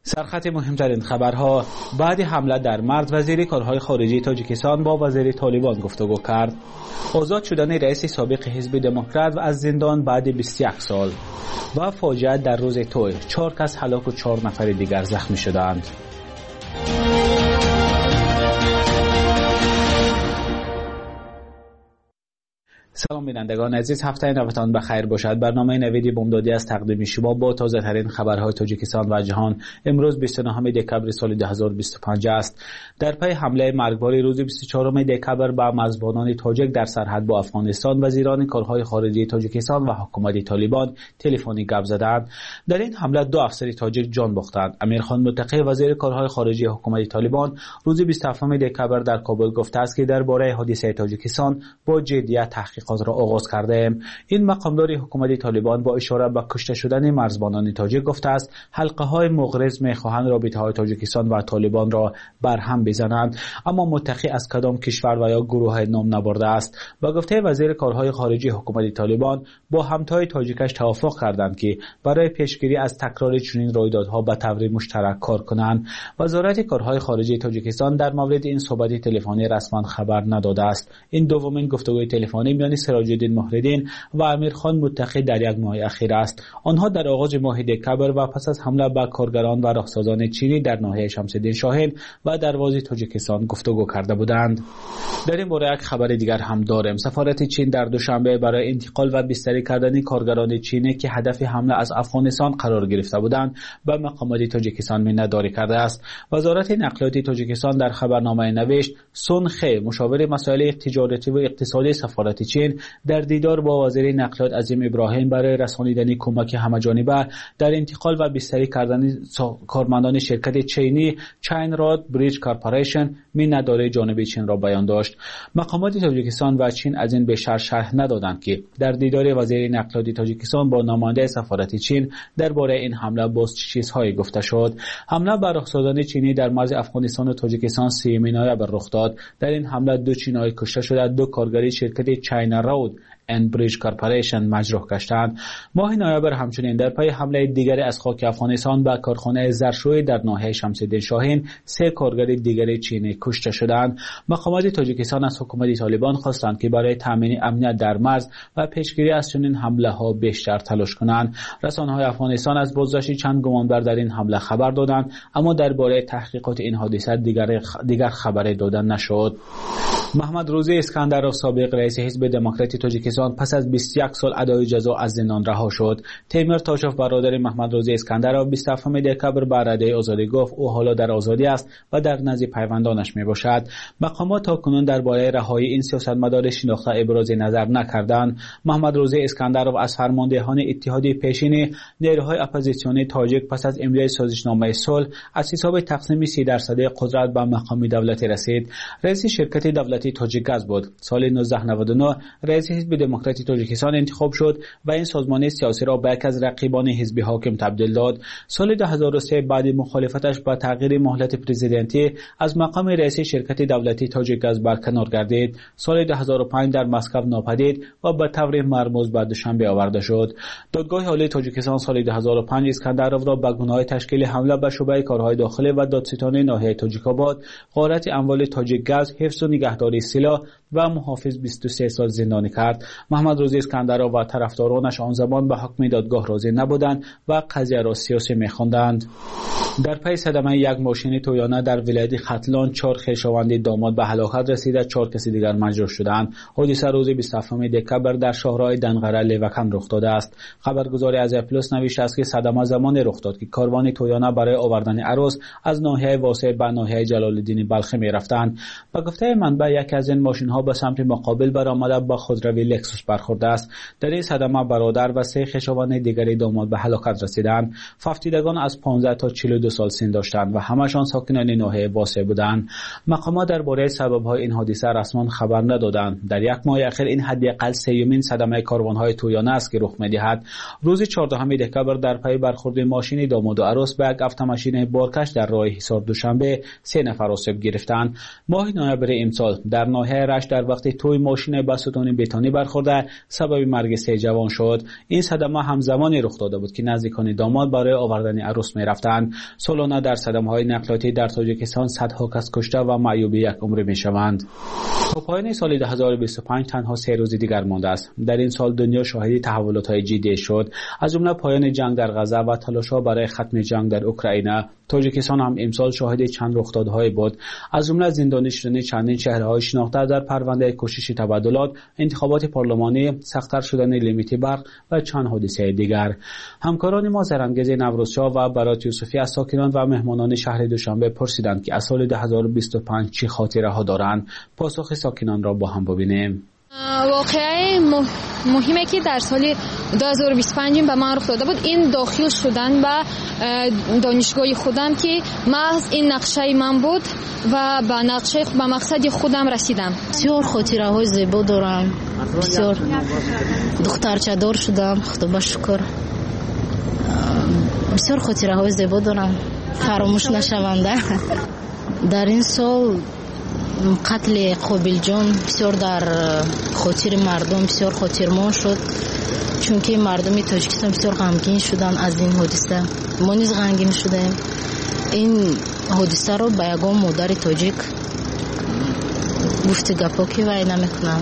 سرخط مهمترین خبرها: بعد حمله در مرز وزیر کارهای خارجه تاجیکستان با وزیر طالبان گفتگو کرد. آزاد شدن رئیس سابق حزب دموکرات و از زندان بعد 21 سال و فاجعه در روز توی 4 کس هلاک و 4 نفر دیگر زخمی شدند. سلام بینندگان عزیز، هفته نوتان بخیر باشد. برنامه نویدی بامدادی از تقدیم شما با تازه ترین خبرهای تاجیکستان و جهان امروز 29 دکبر سال 2025 است. در پی حمله مرگبار روز 24 دکبر به مزبانان تاجیک در سرحد با افغانستان، وزیران کارهای خارجه تاجیکستان و حکومت طالبان تلفنی گپ زدند. در این حمله 2 افسر تاجیک جان باختند. امیرخان متقی وزیر کارهای خارجه حکومت طالبان روز 27 دکبر در کابل گفته است که درباره حادثه تاجیکستان با جدیت تحقیقات را آغاز کرده ایم. این مقامدار حکومت طالبان با اشاره به کشته شدن مرزبانان تاجیک گفته است حلقه های مغرض میخواهند رابطه های تاجیکستان و طالبان را برهم بزنند، اما متقی از کدام کشور و یا گروه نام نبرده است. با گفته وزیر کارهای خارجه حکومت طالبان با همتای تاجیکش توافق کردند که برای پیشگیری از تکرار چنین رویدادها به طور مشترک کار کنند. وزارت کارهای خارجه تاجیکستان در مورد این صحبت تلفنی رسما خبر نداده است. این دومین گفتگوی تلفنی میان سراج الدین محردین و امیرخان متقی در یک ماه اخیر است. آنها در آغاز ماه دکبر و پس از حمله به کارگران و راهسازان چینی در ناحیه شمس الدین شاهین و دروازه تاجیکستان گفتگو کرده بودند. در این باره یک خبر دیگر هم داریم. سفارت چین در دوشنبه برای انتقال و بستری کردن کارگران چینی که هدف حمله از افغانستان قرار گرفته بودند به مقامات تاجیکستان میانجی کرده است. وزارت نقلیات تاجیکستان در خبرنامه نوشت سون خی، مشاور مسائل تجارتی و اقتصادی سفارت چین، در دیدار با وزیر نقلیات عظیم ابراهیم برای رسانیدن کمک همه‌جانبه در انتقال و بستری کردن کارمندان شرکت چینی چین راد بریج کارپوریشن میانجی جانب چین را بیان داشت. مقامات تاجیکستان و چین از این بیشتر شرح ندادند که در دیدار وزیر نقلیات تاجیکستان با نماینده سفارت چین درباره این حمله باز چیزهایی گفته شد. حمله بر راهسازان چینی در مرز افغانستان و تاجیکستان 3 نوامبر رخ داد. در این حمله 2 چینایی کشته شده، 2 کارگری شرکت چین راد اند بریج کارپوریشن مجروح گشتند. ماه نوامبر همچنین در پی حمله دیگری از خاک افغانستان به کارخانه ظرفشویی در ناحیه شمس الدین شاهین 3 کارگر دیگری چینی کشته شدند. مقامات تاجیکستان از حکومت طالبان خواستند که برای تامین امنیت در مرز و پیشگیری از چنین حمله ها بیشتر تلاش کنند. رسانه‌های افغانستان از بازداشت چند گمانبر در این حمله خبر دادند، اما درباره تحقیقات این حادثه دیگر خبری داده نشد. محمد روزی اسکندرov سابق رئیس حزب دموکرات تاجیکستان پس از 21 سال ادای جزا از زندان رها شد. تیمور تاشوف برادر محمد روزی اسکندرov 27 دکبر به رده آزادی گفت او حالا در آزادی است و در نزد پیوندانش میباشد. مقامات تاکنون درباره رهایی این سیاستمدار شناخته ابراز نظر نکردند. محمد روزی اسکندرov از فرماندهان اتحادیه پیشین نیروهای اپوزیسیونی تاجیک پس از امضای سازشنامه صلح از حساب تقسیم 30% قدرت به مقام دولتی رسید. رئیس شرکت دولتی تاجیکگاز بود. سال 1999 رئیس حزب دموکراتی تاجیکستان انتخاب شد و این سازمان سیاسی را به یک از رقیبان حزب حاکم تبدیل داد. سال 2003 بعد مخالفتش با تغییر مهلت پرزیدنتی از مقام رئیس شرکت دولتی تاجیکگاز برکنار گردید. سال 2005 در مسکو ناپدید و به طور مرموز به دوشنبه آورده شد. دادگاه عالی تاجیکستان سال 2005 اسکندرov را به گناه تشکیل حمله به شعبه کارهای داخلی و دادستانی ناحیه تاجیک‌آباد، غارت اموال تاجیکگاز، حفظ و نگهداری سلاح و محافظ 23 سال زندانی کرد. محمد روزی اسکندرov و طرفدارانش آن زمان به حکم دادگاه راضی نبودند و قضیه را سیاسی می‌خواندند. در پی صدمه یک ماشین تویانه در ولایت ختلان 4 خویشاوند داماد به هلاکت رسیده، 4 کس دیگر مجروح شدند. حادثه روز 27 دکبر در شاهراه دنقره لیوکن رخ داده است. خبرگزاری از پلاس نوشته است که صدمه زمانی رخ داد که کاروان تویانه برای آوردن عروس از ناحیه واسع به ناحیه جلال الدین بلخی می‌رفتند. به گفته منبع یک از این ماشین‌ها به سمت مقابل برآمده با خودروی لکسوس برخورده است. در این صدمه برادر و 3 خویشاوند دیگری داماد به هلاکت رسیدند. فقیدگان از 15 تا 42 سال سن داشتند و همشان ساکنان ناحیه واسع بودند. مقامات درباره سبب‌های این حادثه رسما خبر ندادند. در یک ماه اخیر این حداقل 3مین صدمه کاروان‌های تویانه است که رخ می‌دهد. روز 14 دکبر در پی برخورد ماشین داماد و عروس به یک اتومبیل بارکش در راه حصار دوشنبه 3 نفر آسیب گرفتند. ماه نوامبر امسال در ناحیه رشت در وقتی توی ماشین به ستون بتونی برخورده سبب مرگ 3 جوان شد. این صدمه همزمانی رخ داده بود که نزدیکان داماد برای آوردن عروس می‌رفتند. سالانه در صدمه‌های نقلیاتی در تاجیکستان صدها کس کشته و معیوب یک عمر می‌شوند. تا پایان سال 2025 تنها 3 روز دیگر مانده است. در این سال دنیا شاهد تحولات‌های جدی شد، از جمله پایان جنگ در غزه و تلاش‌ها برای ختم جنگ در اوکراین. تاجیکستان هم امسال شاهد چند رخدادهای بود، از جمله زندانی شدن چندین چهره‌های شناخته در پرونده کشش تبادلات، انتخابات پارلمانی، سخت‌تر شدن لیمیت برق و چند حادثه دیگر. همکاران ما زرنگز نوروزشاه و برات یوسفی از ساکنان و مهمانان شهر دوشنبه پرسیدند که از سال 2025 چه خاطره‌ها دارند. پاسخ ساکنان را با هم ببینیم. واقعه مهمه که در سال 2025 به من رخ داده بود این داخل شدن به دانشگاه خودم که محض این نقشه من بود و به مقصد خودم رسیدم. بسیار خاطره های زیبا دارم، بسیار دخترچه دار شدم، خدا شکر. بسیار خاطره های زیبا دارم، فراموش نشونده. در این سال قتل قابل جان بسیار در خاطر مردم بسیار خاطرمان شد، چون که مردم تاجیکستان بسیار غمگین شدن از این حادثه. ما نیز غمگین شدیم. این حادثه رو به یگان مادر تاجیک گفت گپا که وای نمیکنم،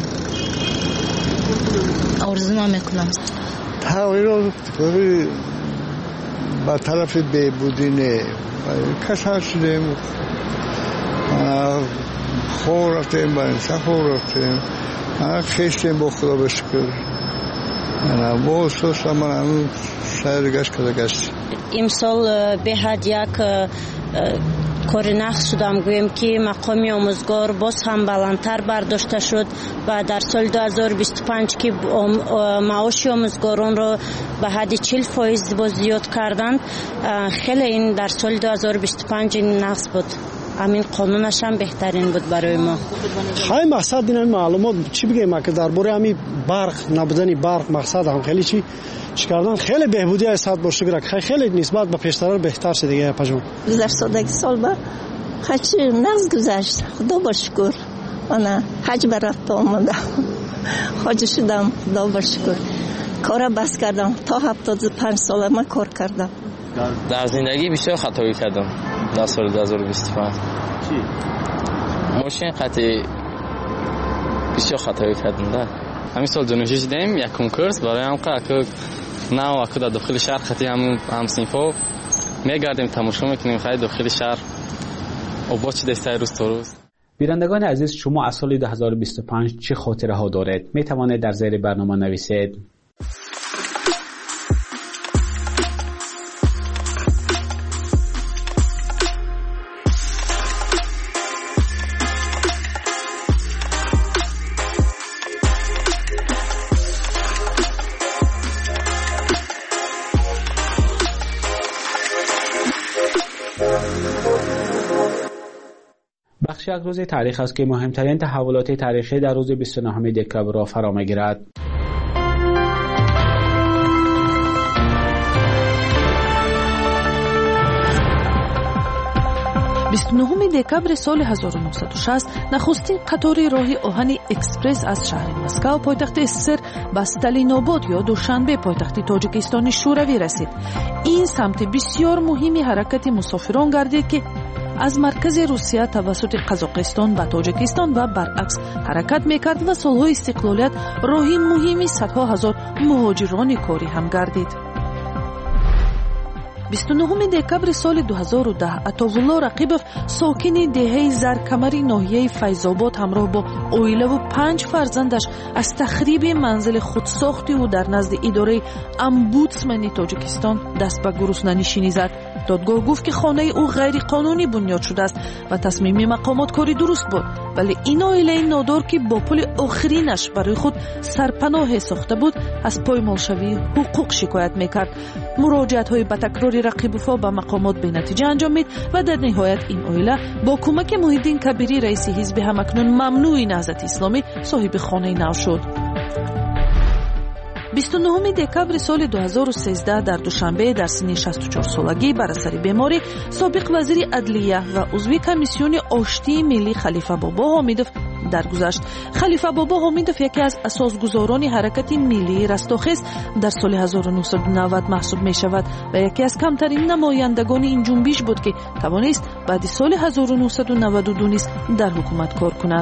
آرزو نمیکنم. تغییرات به طرف بهبودی کسر شدیم، خوب رفتیم، با انسان خوب رفتیم، خیشتیم با خدا بشکر. با احساس من همون شهر گشت. امسال به حد یک کار نقص شدم، گویم که مقام آموزگار باز هم بلندتر برداشته شد و در سال 2025 که معاش آموزگاران را به حد 40% باز زیاد کردند، خیلی این در سال 2025 این نقص بود. همین قانونش هم بهترین بود برای ما. خیلی مقصد این معلومات چی بگیم که درباره همین برق نبودن برق مقصد هم خیلی چی کردن، خیلی بهبودی از صد باشه گرک خیلی نسبت به پیشتر بهتر شده دیگه. پجون گذشته سال با خچ نقص گذشت، خدا با شکر. من حج برات اومدم، حاج شدم، خدا با شکر. کار بس کردم، تا 75 سال من کار کردم. در زندگی بسیار خطایی کردم در سال 2025. چی؟ ماشین قطعی بسیار خطایی کردم. ده همین سال دانشجو شدیم، یک کنکورس برای همقدر که نه وقت در داخل شهر خطی هم صنفا میگردیم تماشا میکنیم خیلی داخل شهر آباد شده است روز تا روز. بینندگان عزیز، شما از سال 2025 چه خاطره ها دارید؟ می توانید در زیر برنامه نویسید. بخش یک روز تاریخ است که مهمترین تحولات تاریخی در روز 29 دکبر را فرا می‌گیرد. دکبر سال 1960 نخستین قطار راه آهن اکسپرس از شهر مسکو پایتخت SSR به استالیناباد یا دوشنبه پایتخت تاجیکستان شوروی رسید. این سمت بسیار مهمی حرکت مسافران گردید که از مرکز روسیه توسط قزاقستان به تاجیکستان و برعکس حرکت میکرد و سالهای استقلالیت راهی مهمی صدها هزار مهاجران کاری هم گردید. 29 دکبر سال 2010 عطاالله رقیبوف ساکن دهه زرکمری ناحیه فیض‌آباد همراه با عائله و 5 فرزندش از تخریب منزل خودساختی او در نزد اداره امبودسمن تاجیکستان دست به گروسنه‌نشینی زد. دادگاه گفت که خانه او غیر قانونی بنیاد شده است و تصمیم مقامات کاری درست بود، ولی این عائله نادار که با پول آخرینش برای خود سرپناه ساخته بود از پایمالشوی حقوق شکایت میکرد. مراجعت‌های به تکرار رقیبوفا به مقامات به نتیجه انجامید و در نهایت این عائله با کمک محیدین کبیری رئیس حزب همکنون ممنوع نهضت اسلامی صاحب خانه نو شد. 29 دکبر سال 2013 در دوشنبه در سن 64 سالگی بر اثر بیماری سابق وزیر عدلیه و عضو کمیسیون آشتی ملی خلیفه بابا حامدوف درگذشت. خلیفه بابا حمیدوف یکی از اساسگزاران حرکت ملی رستاخیز در سال 1990 محسوب می شود و یکی از کمترین نمایندگان این جنبش بود که توانست بعد سال 1992 نیز در حکومت کار کند.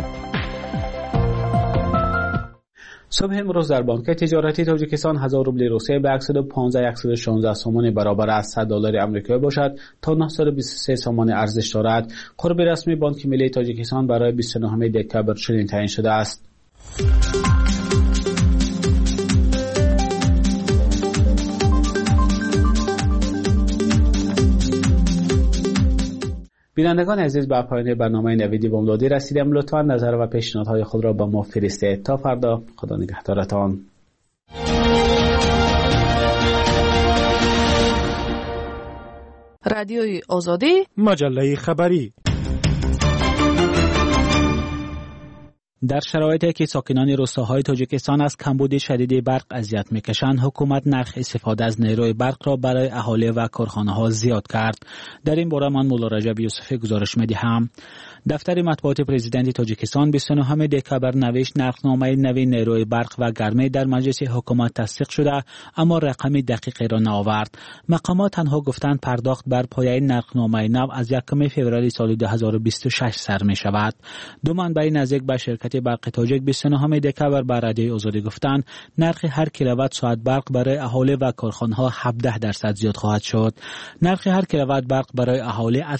صبح امروز در بانک تجارتی تاجیکستان 1000 روبل روسیه به 115 سومانی برابر از $100 آمریکایی باشد تا 923 سومانی ارزش دارد. قرب رسمی بانک ملی تاجیکستان برای 29 دکتبر چنین تعیین شده است. بینندگان عزیز، به پایان برنامه نویدی بامدادی رسیدیم. لطفا نظر و پیشنهادهای خود را به ما فرستید. تا فردا، خدا نگهدارتان. رادیوی آزادی، مجله خبری. در شرایطی که ساکنان روستاهای تاجیکستان از کمبود شدید برق اذیت میکشند، حکومت نرخ استفاده از نیروی برق را برای اهالی و کارخانه‌ها زیاد کرد. در این باره من مولا رجب یوسفی گزارش می‌دهم. دفتر مطبوعات پرزیدنت تاجیکستان 29 دکبر نوشت نرخنامه نوی نیروی برق و گرمی در مجلس حکومت تصدیق شده، اما رقم دقیقی را نآورد. مقامات تنها گفتند پرداخت بر پایه نرخنامه نو از 1 فوریه سال 2026 سر می شود. دو منبع نزدیک به شرکت برق تاجیک 29 دکبر بر رادیوی آزادی گفتند نرخ هر کیلووات ساعت برق برای اهالی و کارخانه‌ها 17% زیاد خواهد شد. نرخ هر کیلووات برق برای اهالی از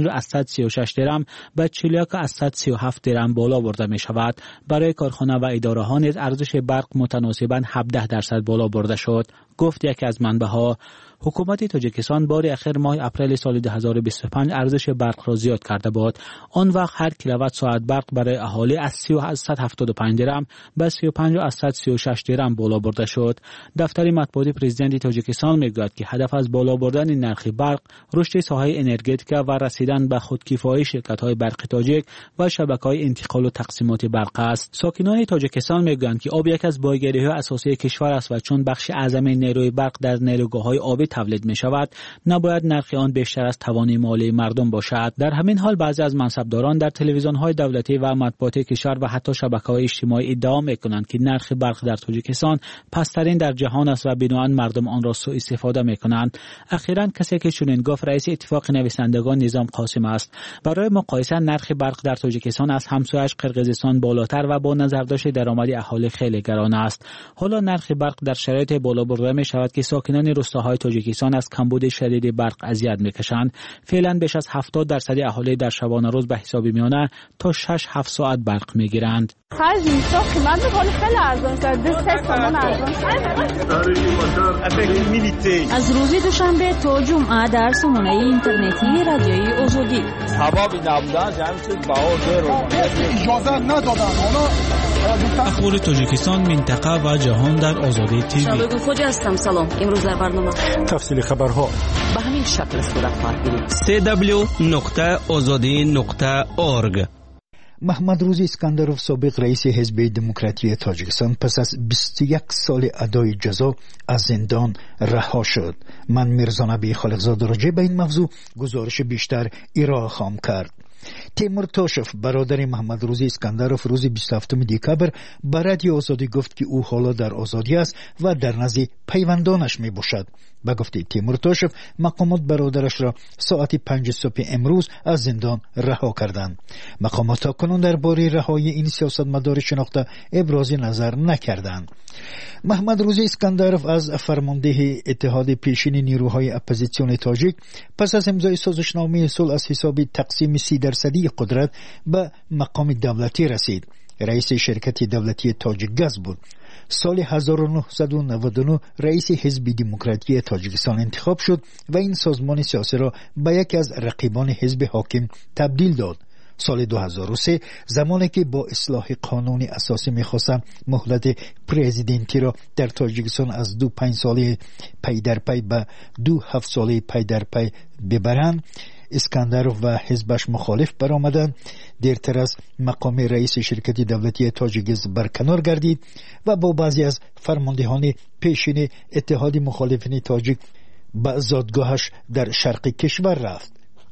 35.36 درم به 41.37 درم بالا برده می شود. برای کارخانه و اداره ها نیز ارزش برق متناسباً 17% بالا برده شد. گفت یکی از منبع‌ها حکومت تاجیکستان بار اخیر ماه اپریل سال 2025 ارزش برق را زیاد کرده بود. آن وقت هر کیلووات ساعت برق برای اهالی از 30.75 درم به 35.36 درم بالا برده شد. دفتر مطبوعات پرزیدنت تاجیکستان میگوید که هدف از بالا بردن نرخ برق رشد ساحه انرژتیک و رسیدن به خودکفایی شرکت‌های برق تاجیک و شبکه‌های انتقال و تقسیمات برق است. ساکنان تاجیکستان میگویند که آب یک از بایگری‌های اساسی کشور است و چون بخش اعظم نیروی برق در نیروگاه‌های آبی تولید می شود، نباید نرخ آن بیشتر از توان مالی مردم باشد. در همین حال بعضی از منصبداران در تلویزیون‌های دولتی و مطبوعات کشور و حتی شبکه‌های اجتماعی ادعا می‌کنند که نرخ برق در تاجیکستان پست‌ترین در جهان است و بنابراین مردم آن را سوء استفاده می‌کنند. اخیراً کسی که چنین گفت رئیس اتفاق نویسندگان نظام قاسم است. برای مقایسه نرخ برق در تاجیکستان از همسایه‌اش قرقیزستان بالاتر و با نظرداشت درآمد اهالی خیلی گران است. حالا نرخ برق در شرایط بالا برده می‌شود که ساکنان روستاهای تاجیکستان از کمبود شدید برق اذیت می‌کشند. فعلا بیش از 70% اهالی در شبانه روز به حساب میانه تا 6-7 ساعت برق میگیرند. خرج اینجا قیمت بخوری خیلی ارزان شده، 3 تومان ارزان شده. از روز دوشنبه تا جمعه در سامانه اینترنتی رادیوی آزادی. هوا بی نبودن جمعی چیز اجازه ندادن. اخبار تاجیکستان، منطقه و جهان در آزادی تیوی. شبکه خوجی هستم. سلام. امروز در برنامه تفصیل خبرها به همین شکل صورت خواهد گرفت. www.azadi.org. محمد روزی اسکندروف سابق رئیس حزب دموکراتی تاجیکستان پس از 21 سال ادای جزا از زندان رها شد. من میرزا نبی خالقزاده راجع به این موضوع گزارش بیشتر ارائه خواهم کرد. تیمور توشف برادر محمد روزی اسکندروف روز 27 دکبر به رادیو آزادی گفت که او حالا در آزادی است و در نزد پیوندانش می باشد. به گفته تیمور توشف مقامات برادرش را ساعت 5 صبح امروز از زندان رها کردند. مقامات تاکنون درباره رهایی این سیاستمدار شناخته ابراز نظر نکردند. محمد روزی اسکندروف از فرمانده اتحاد پیشین نیروهای اپوزیسیون تاجیک پس از امضای سازشنامه صلح از حساب تقسیم 30% قدرت به مقام دولتی رسید. رئیس شرکت دولتی تاجیک گاز بود. سال 1999 رئیس حزب دموکراتی تاجیکستان انتخاب شد و این سازمان سیاسی را به یکی از رقیبان حزب حاکم تبدیل داد. سال 2003 زمانی که با اصلاح قانون اساسی می‌خواستند مهلت پرزیدنتی را در تاجیکستان از 5 ساله پی در پی به 7 ساله پی در پی ببرند، اسکندروف و حزبش مخالف برآمدند. دیرتر از مقام رئیس شرکت دولتی تاجیکز برکنار گردید و با بعضی از فرماندهان پیشین اتحاد مخالفین تاجیک به زادگاهش در شرق کشور رفت.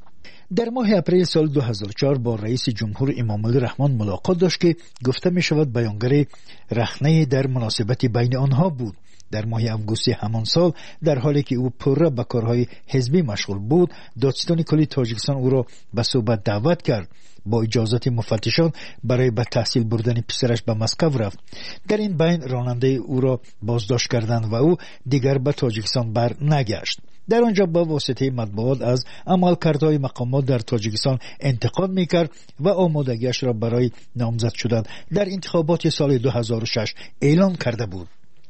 در ماه اپریل سال 2004 با رئیس جمهور امامعلی رحمان ملاقات داشت که گفته می شود بیانگر رخنه در مناسبت بین آنها بود. در ماه آگوست همان سال در حالی که او پرره به کارهای حزبی مشغول بود، دادستان کلی تاجیکستان او را به صحبت دعوت کرد. با اجازت مفتشان برای به تحصیل بردن پسرش به مسکو رفت. در این بین راننده او را بازداشت کردند و او دیگر به تاجیکستان بر نگشت. در آنجا با واسطه مطبوعات از عملکردهای مقامات در تاجیکستان انتقاد میکرد و آمادگیش را برای نامزد شدن در انتخابات سال 2006 اعلان کرده بود.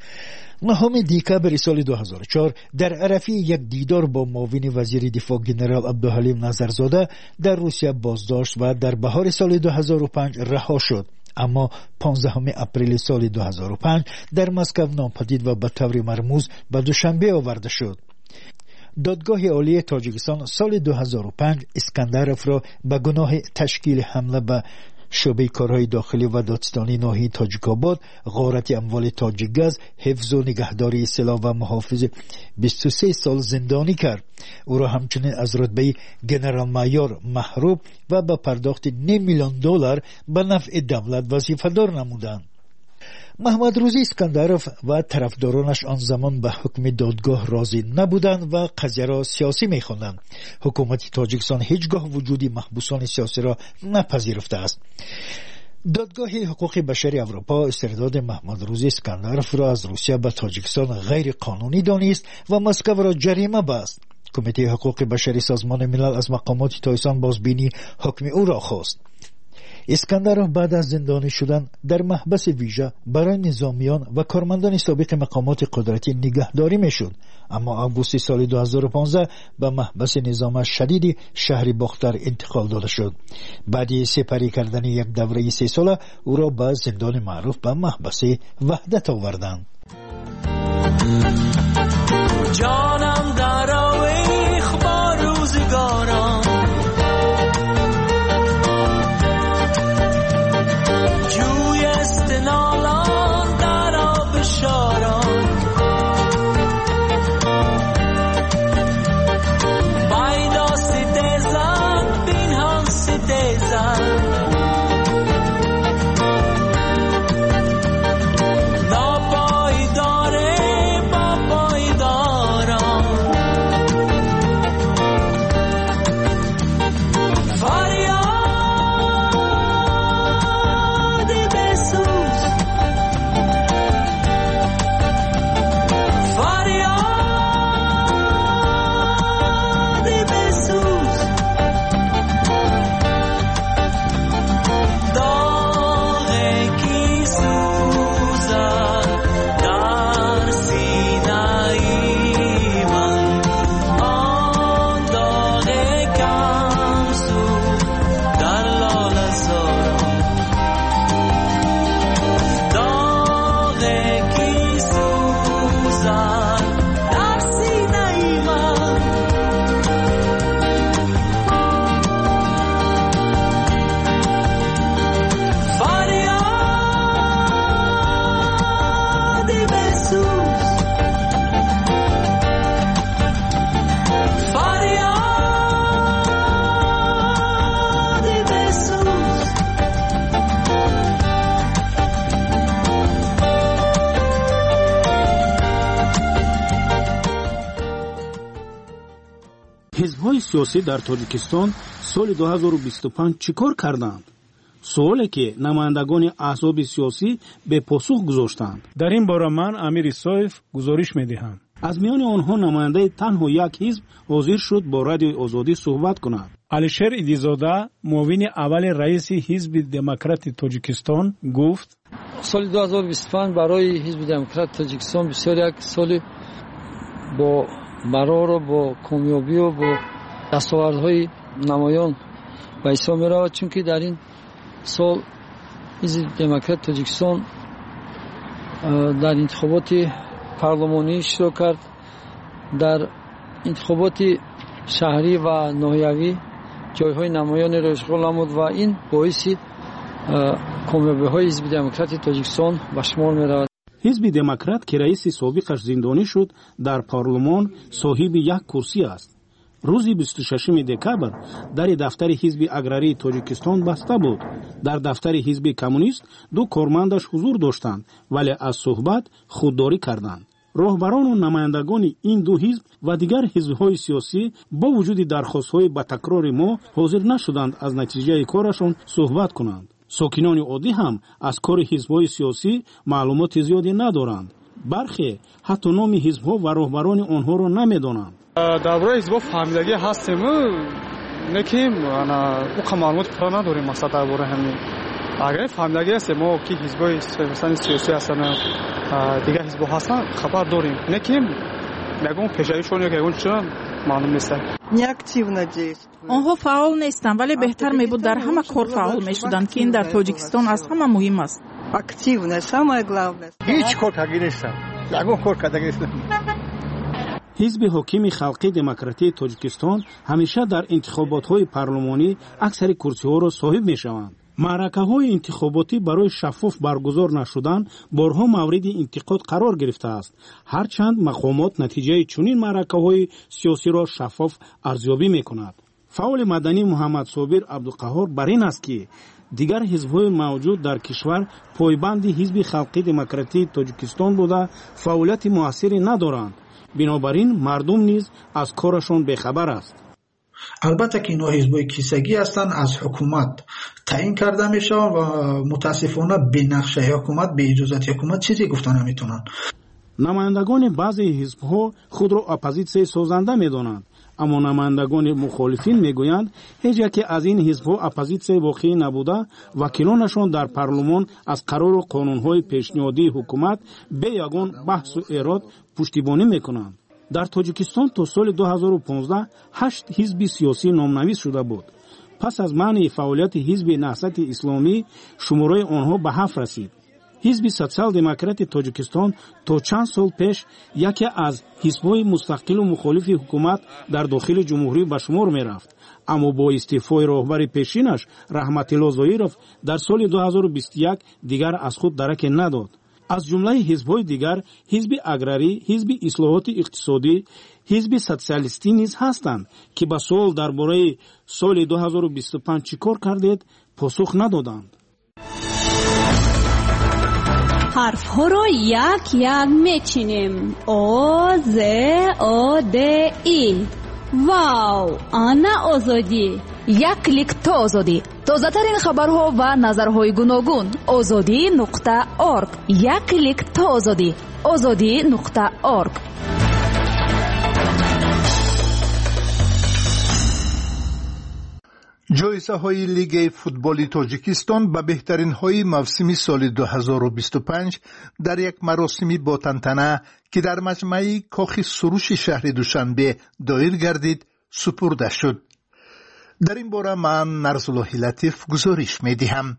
9 دکبر سال 2004 در عرفه یک دیدار با معاون وزیر دفاع جنرال عبدالحلیم نظرزاده در روسیه بازداشت و در بهار سال 2005 رها شد. اما 15 اپریل سال 2005 در مسکو ناپدید و به طور مرموز به دوشنبه آورده شد. دادگاه عالی تاجیکستان سال 2005 اسکندروف را به گناه تشکیل حمله به شعبه کارهای داخلی و دادستانی ناحیه تاجیک‌آباد، غارت اموال تاجیک‌گاز، حفظ و نگهداری سلاح و محافظ 23 سال زندانی کرد. او را همچنین از رتبه گنرال مایور محروم و به پرداخت $5 میلیون به نفع دولت وظیفه‌دار نمودند. محمد روزی اسکندروف و طرفدارانش آن زمان به حکم دادگاه راضی نبودند و قضیه را سیاسی می‌خواندند. حکومت تاجیکستان هیچگاه وجود محبوسان سیاسی را نپذیرفته است. دادگاه حقوق بشری اروپا استرداد محمد روزی اسکندروف را از روسیه به تاجیکستان غیر قانونی دانست و مسکو را جریمه بست. کمیته حقوق بشری سازمان ملل از مقامات تاجیکستان بازبینی حکم او را خواست. اسکندروف بعد از زندانی شدن در محبس ویژه برای نظامیان و کارمندان سابق مقامات قدرتی نگهداری میشد، اما آگوست سال 2015 به محبس نظام شدید شهر باختر انتقال داده شد. بعد سپری کردن یک دوره 3 ساله او را به زندان معروف به محبس وحدت آوردند. جانم در آویخ با روزگاران، جوی استنالان در آب شاران، بایدا سیدزن بینهان سیدزن، ناپایداره با پایداران، حزب‌های سیاسی در تاجیکستان سال 2025 چیکار کردند؟ سوالی که نمایندگان احزاب سیاسی به پاسخ گذاشتند. در این باره من امیر اسایف گزارش می‌دهم. از میان آنها نماینده تنها یک حزب حاضر شد با رادیوی آزادی صحبت کند. علیشیر ایدیزاده معاون اول رئیس حزب دموکرات تاجیکستان گفت سال 2025 برای حزب دموکرات تاجیکستان بسیار یک سال با برار و با کامیابی و با دستاوردهای نمایان به حساب می‌رود، چون که در این سال حزب دموکرات تاجیکستان در انتخابات پارلمانی اشتراک کرد، در انتخابات شهری و ناحیوی جایهای نمایان را اشغال نمود و این باعث کامیابی‌های حزب دموکرات تاجیکستان به شمار می‌رود. حزب دموکرات که رئیس سابقش زندانی شد در پارلمان صاحب یک کرسی است. روز 26 دکبر در دفتر حزب اگراری تاجیکستان بسته بود. در دفتر حزب کمونیست دو کارمندش حضور داشتند ولی از صحبت خودداری کردند. راهبران و نمایندگان این دو حزب و دیگر حزب‌های سیاسی با وجود درخواست‌های با تکرار ما حاضر نشدند از نتیجه کارشان صحبت کنند. ساکنان عادی هم از کار حزب‌های سیاسی معلومات زیادی ندارند. برخی حتی نام حزب‌ها و راهبران آنها را نمی‌دانند. درباره حزب‌ها فهمیدگی هستیم نکیم اون معلومات پورا نداریم. مثلا درباره همین اگر فهمیدگی هست ما که حزب‌های سیاسی هستن دیگه حزب‌ها هستن خبر داریم. نکیم میگم پیشایشون یا اون چون معلوم نیست. آنها فعال نیستند ولی بهتر میبود در همه کار فعال میشدند که این در تاجیکستان از همه مهم است. هیچ کار تغییر نیست. یگان کار کردگی است. حزب حاکم خلقی دموکراتی تاجیکستان همیشه در انتخابات‌های پارلمانی اکثر کرسی‌ها را صاحب می‌شوند. معرکه‌های انتخاباتی برای شفاف برگزار نشدن بارها مورد انتقاد قرار گرفته است. هرچند مقامات نتیجه چنین معرکه‌های سیاسی را شفاف ارزیابی می‌کند. فعال مدنی محمد صابر عبدالقهار بر این است که دیگر حزب‌های موجود در کشور پایبند حزب خلقی دموکراتی تاجیکستان بوده فعالیت موثری ندارند. بنابراین مردم نیز از کارشان بیخبر است. البته که اینا حزبای کیسگی هستند از حکومت تعیین کرده میشه و متاسفانه به نقشه حکومت به اجازه حکومت چیزی گفتن نمیتونن. نمایندگان بعضی حزب‌ها خود را اپوزیسیون سازنده میدانند، اما نمایندگان مخالفین میگویند هیچ یکی از این حزب‌ها اپوزیسیون واقعی نبوده. وکیلانشان در پارلمان از قرار و قانون‌های پیشنهادی حکومت به یگان بحث و ایراد پشتیبانی میکنند. در تاجیکستان تا سال 2015 8 حزب سیاسی نامنویس شده بود. پس از منع فعالیت حزب نهضت اسلامی شماره آنها به 7 رسید. حزب سوسیال دموکرات تاجیکستان تا چند سال پیش یکی از حزب‌های مستقل و مخالف حکومت در داخل جمهوری به شمار می‌رفت، اما با استعفای راهبر پیشینش رحمت الله ظاهرов در سال 2021 دیگر از خود درک نداد. از جمله حزب‌های دیگر حزب اگراری، حزب اصلاحات اقتصادی، حزب سوسیالیستی نیز هستند که به سوال درباره سال 2025 چیکار کردید پاسخ ندادند. حرف‌ها را یک یک میچینیم. آ ز آ د ای. واو، آنا آزادی. یک کلیک تا آزادی. تازه‌ترین خبرها و نظرهای گوناگون. azadi.org. یک کلیک تا آزادی. azadi.org. جایزه های لیگ فوتبال تاجیکستان به بهترین های موسم سال 2025 در یک مراسمی با تنتنه که در مجمع کاخ سروش شهر دوشنبه دایر گردید سپرده شد. در این باره من نرسالله لطیف گزارش می دهم.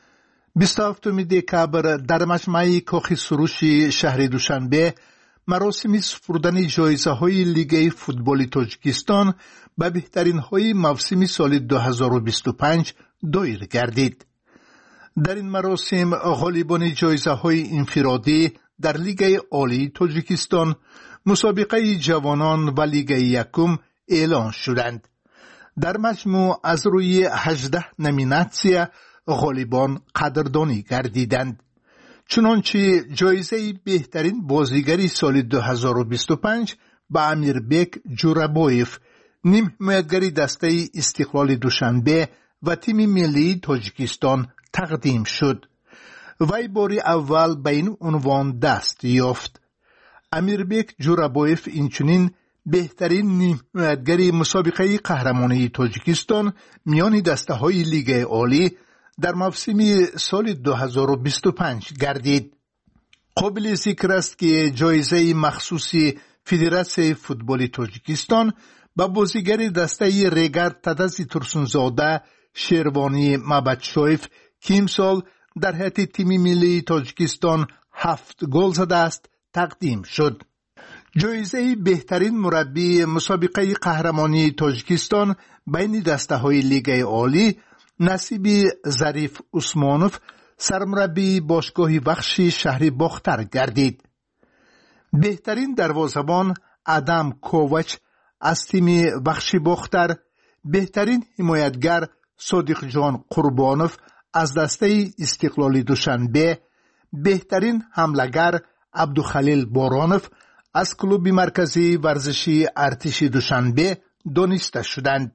27 دکبر در مجمع کاخ سروش شهر دوشنبه مراسم سپردن جایزه های لیگ فوتبال تاجیکستان به بهترین های موسم سال 2025 دایر گردید. در این مراسم غالبان جایزه های انفرادی در لیگ عالی تاجیکستان، مسابقه جوانان و لیگ یکم اعلان شدند. در مجموع از روی 18 نامیناسیون غالبان قدردانی گردیدند. چنانچه جایزه بهترین بازیگری سال 2025 به امیربک جورابویف، نیم حمایتگری دسته استقلال دوشنبه و تیم ملی تاجیکستان تقدیم شد. وی بار اول به این عنوان دست یافت. امیربک جورابویف اینچنین بهترین نیم حمایتگری مسابقه قهرمانی تاجیکستان میان دسته های لیگ عالی در موسم سال 2025 گردید. قابل ذکر است که جایزه مخصوصی فدراسیون فوتبال تاجیکستان با بازیگر دسته ریگر تدزی ترسونزاده شیروانی مبدشویف که امسال در هیئت تیم ملی تاجیکستان 7 گل زده است تقدیم شد. جایزه بهترین مربی مسابقه قهرمانی تاجیکستان بین دسته های لیگ عالی نصیب ظریف عثمانوف سرمربی باشگاه بخشی شهر باختر گردید. بهترین دروازه‌بان ادم کووچ از تیم بخشی باختر بهترین حمایتگر صادق جان قربانوف از دسته استقلال دوشنبه، بهترین حملهگر عبدالخلیل بارانوف از کلوب مرکزی ورزشی ارتش دوشنبه دانسته شدند.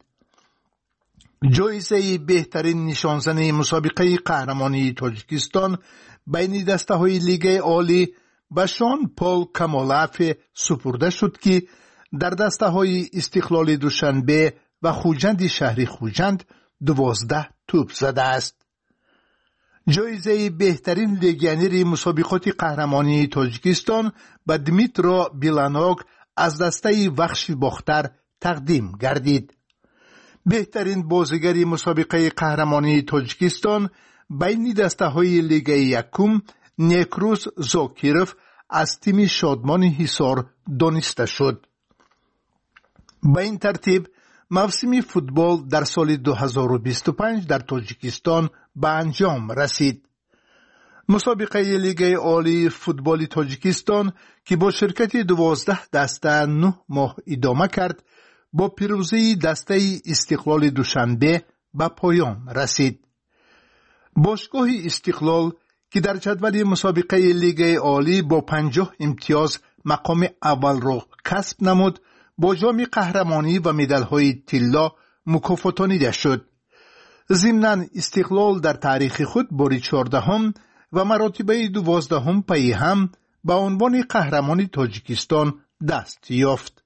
جایزه بهترین نشانزن مسابقه قهرمانی تاجیکستان بین دسته های لیگ عالی به شان پال کمالاف سپرده شد که در دسته های استقلال دوشنبه و خوجند شهری خوجند 12 توپ زده است. جایزه بهترین لگیونر مسابقات قهرمانی تاجیکستان به دمیترا بیلانوگ از دسته بخش باختر تقدیم گردید. بهترین بازیگر مسابقه قهرمانی تاجیکستان بین دسته های لیگ یکم نیکروز زاکیروف از تیم شادمان حصار دانسته شد. به این ترتیب موسم فوتبال در سال 2025 در تاجیکستان به انجام رسید. مسابقه لیگ عالی فوتبال تاجیکستان که با شرکت 12 دسته 9 ماه ادامه کرد با پیروزی دسته استقلال دوشنبه به پایان رسید. باشگاه استقلال که در جدول مسابقه لیگ عالی با 50 امتیاز مقام اول را کسب نمود، با جام قهرمانی و مدال‌های طلا مکافاتانیده شد. ضمناً استقلال در تاریخ خود بار 14 و مراتبه 12 پی هم به عنوان قهرمان تاجیکستان دست یافت.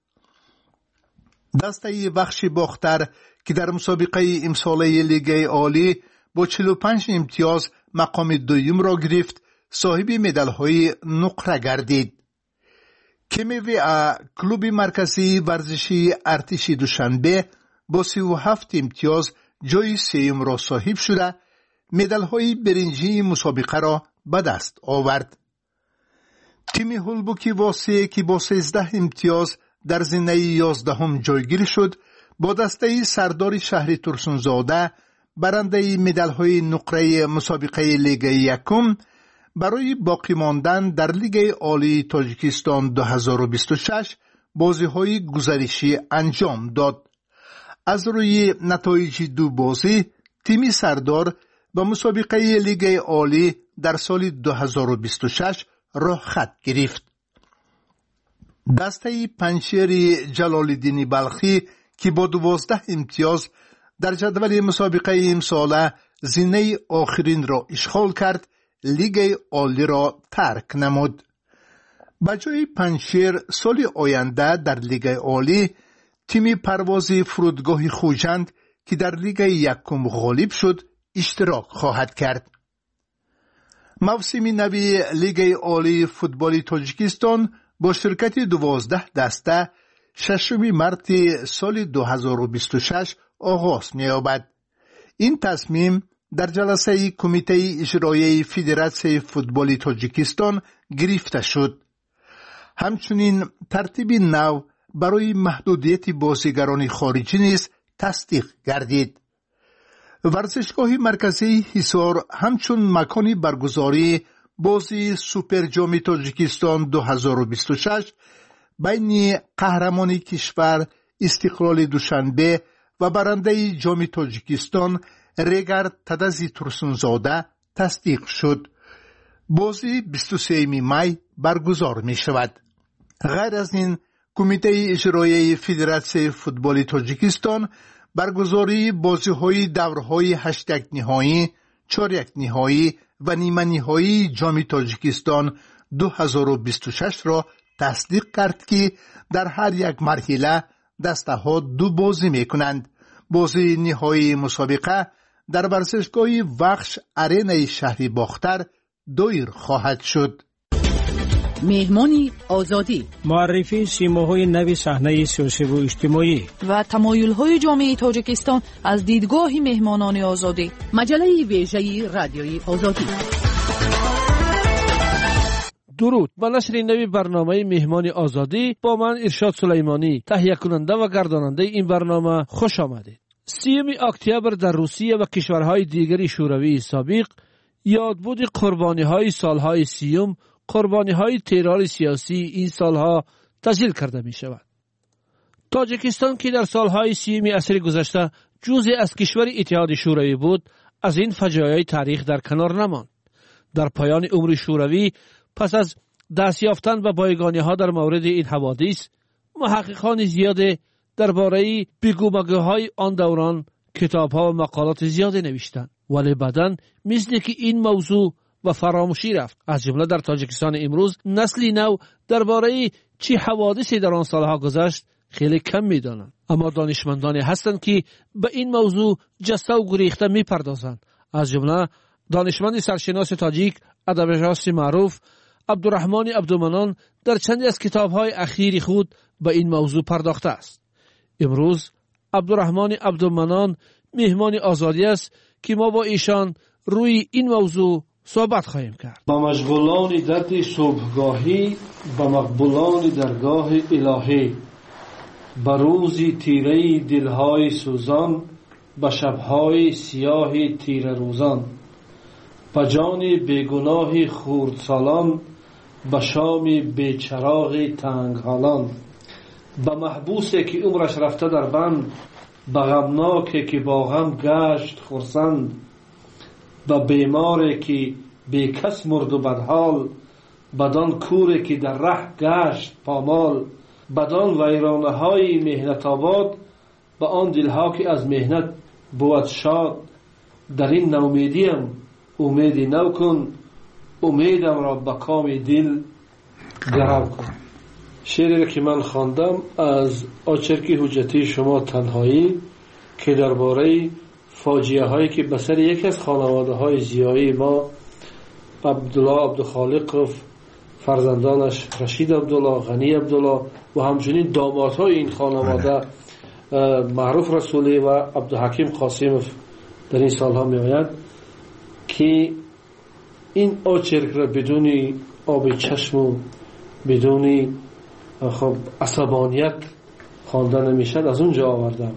دسته بخش باختر که در مسابقه امساله لیگ عالی با 45 امتیاز مقام دوم را گرفت، صاحب مدال‌های نقره گردید. KMVA کلوب مرکزی ورزشی ارتش دوشنبه با 37 امتیاز جای سوم را صاحب شده، مدال‌های برنجی مسابقه را به دست آورد. تیم هولبوکی واسه که با 13 امتیاز در زمینه 11 جایگیر شد، با دسته سردار شهر ترسونزاده برنده مدال‌های نقره مسابقه لیگ یکم برای باقی ماندن در لیگ عالی تاجیکستان 2026 بازی‌های گزارشی انجام داد. از روی نتایج دو بازی تیم سردار به مسابقه لیگ عالی در سال 2026 راه خط گرفت. دسته پنجشیر جلال‌الدین بلخی که با 12 امتیاز در جدول مسابقه امساله زینه آخرین را اشغال کرد، لیگ عالی را ترک نمود. به جای پنجشیر سال آینده در لیگ عالی تیم پرواز فرودگاه خوجند که در لیگ یکم غالب شد اشتراک خواهد کرد. موسم نوی لیگ عالی فوتبال تاجیکستان با شرکت 12 دسته 6 مارس سال 2026 آغاز می‌یابد. این تصمیم در جلسه کمیته اجرایی فدراسیون فوتبال تاجیکستان گرفته شد. همچنین ترتیب نو برای محدودیت بازیگران خارجی نیز تصدیق گردید. ورزشگاه مرکزی حصار همچون مکانی برگزاری بازی سوپر جام تاجیکستان 2026 بین قهرمان کشور استقلال دوشنبه و برنده جام تاجیکستان ریگر تدزی ترسونزاده تصدیق شد. بازی 23 می برگزار می شود. غیر از این کمیته اجرایی فدراسیون فوتبال تاجیکستان برگزاری بازی‌های دورهای 8 نهایی، 4 نهایی و نیمه نهایی جام تاجیکستان 2026 را تصدیق کرد که در هر یک مرحله دسته ها 2 بازی می‌کنند. بازی نهایی مسابقه در ورزشگاه وخش ارینای شهری باختر دایر خواهد شد. مهمانی آزادی، معرفی سیماهای نوی صحنه سیاسی و اجتماعی و تمایل‌های جامعه تاجیکستان از دیدگاه مهمانان آزادی. مجله ویژه رادیوی آزادی. درود، با نشر نوی برنامه مهمان آزادی با من ارشاد سلیمانی، تهیه کننده و گرداننده این برنامه، خوش آمدید. 30 اکتبر در روسیه و کشورهای دیگری شوروی سابق یادبود قربانی‌های سالهای 30 قربانی‌های ترور سیاسی این سالها تسجیل کرده می شود. تاجیکستان که در سالهای 30 عصر گذشته جزئی از کشور اتحاد شوروی بود، از این فجایع تاریخ در کنار نماند. در پایان عمر شوروی پس از دست یافتن به بایگانی‌ها در مورد این حوادث، محققان زیاد درباره بگومگوهای آن دوران کتاب‌ها و مقالات زیاد نوشتند، ولی بعداً مثل که این موضوع و فراموشی رفت. از جمله در تاجیکستان امروز نسلی نو درباره چه حوادثی در آن سالها گذشت خیلی کم می‌دانند، اما دانشمندانی هستند که به این موضوع جسته و گریخته می‌پردازند. از جمله دانشمند سرشناس تاجیک ادبیات معروف عبدالرحمن عبدالمنان در چندی از کتاب‌های اخیر خود به این موضوع پرداخته است. امروز عبدالرحمن عبدالمنان مهمان آزادی است که ما با ایشان روی این موضوع صحبت خواهیم کرد. با مشغولان درد صبحگاهی، با مقبولان درگاه الهی، با روزی تیره دلهای سوزان، با شبهای سیاه تیره روزان، با جان بیگناه خردسالان، با شام بیچراغ تنگ حالان، با محبوسی که عمرش رفته در بند، با غمناکی که با غم گشت خرسند، با بیماری که بی کس مرد و بدحال، بدان کوری که در ره گشت پامال، بدان ویرانه های مهنت آباد، با آن دلها که از مهنت بود شاد. در این نومیدیم امیدی نو کن، امیدم را به کام دل گرم کن. شعری که من خواندم از آچرکی حجتی شما تنهایی که درباره فاجعه هایی که به سر یکی از خانواده های زیایی ما، عبدالله عبدالخالق، فرزندانش رشید عبدالله، غنی عبدالله و همچنین دامادهای این خانواده معروف رسولی و عبدالحکیم قاسمов در این سالها می آیند که این آچرک را بدون آب چشم و بدون عصبانیت خوانده نمیشد. از اونجا آوردم.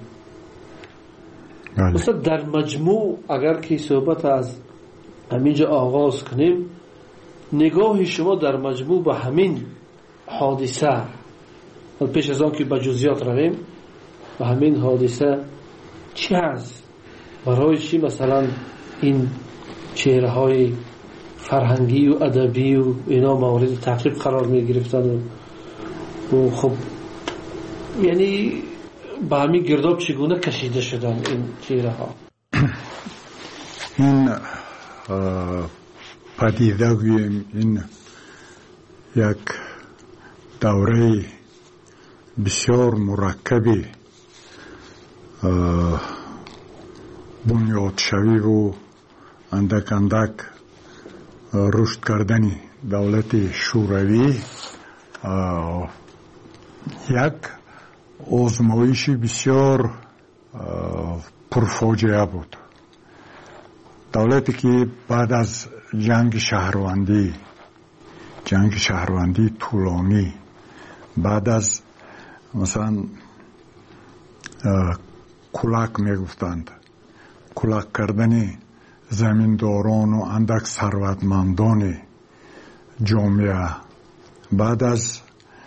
مثلا در مجموع اگر که صحبت از همینجا آغاز کنیم، نگاه شما در مجموع به همین حادثه، پیش از آن که به جزئیات رویم، به همین حادثه چی هست؟ برای چی مثلا این چهره های فرهنگی و ادبی و اینا مورد تعقیب قرار می گرفتن و خب یعنی به همین گرداب چگونه کشیده شدن این چهره ها؟ این پدیده گوییم این یک دوره بسیار مرکبی بنیاد شوی و اندک اندک رشد کردن دولت شوروی یک آزمایش بسیار پرفاجعه بود. دولتی که بعد از جنگ شهروندی طولانی، بعد از مثلا کلک میگفتند، کلک کردن زمینداران و اندک ثروتمندان جامعه، بعد از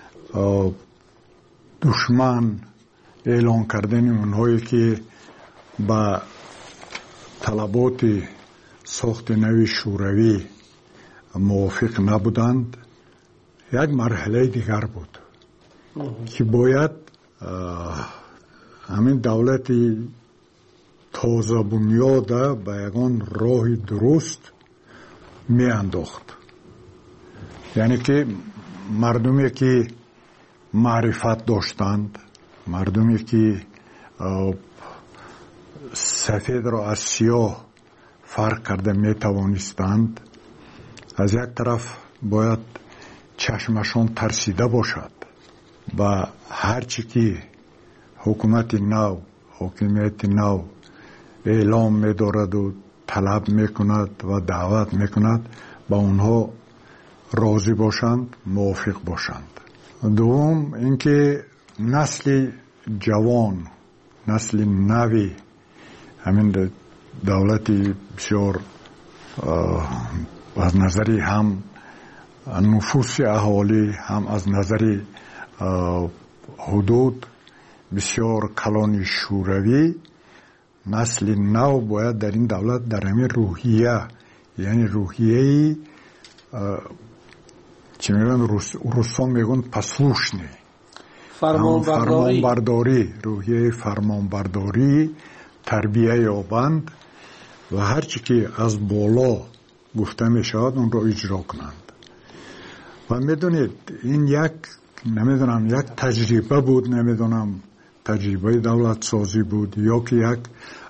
دشمن اعلان کردن اونهایی که با طلبات ساخت نوی شوروی موافق نبودند، یک مرحله دیگر بود که باید همین دولت تازه بنیاده به یگان راه درست می انداخت. یعنی که مردمی که معرفت داشتند، مردمی که سفید را از سیاه فرق کرده می توانستند، از یک طرف باید چشمشان ترسیده باشد و هرچی که حکومت نو، حاکمیت نو اعلام می دارد و طلب می کند و دعوت می کند با اونها راضی باشند، موافق باشند. دوم اینکه نسل جوان، نسل نوی، همین دولت بسیار از نظری هم نفوس اهالی هم از نظری حدود بسیار کلان شوروی، نسل نو باید در این دولت در همین روحیه، یعنی روحیه چی میگن روسان میگن پسلوشنی، فرمانبرداری، روحیه فرمانبرداری تربیه یابند و هرچی که از بالا گفته می شود اون را اجرا کنند. و میدونید این یک تجربه بود، نمیدونم تجربه دولت سازی بود یا که یک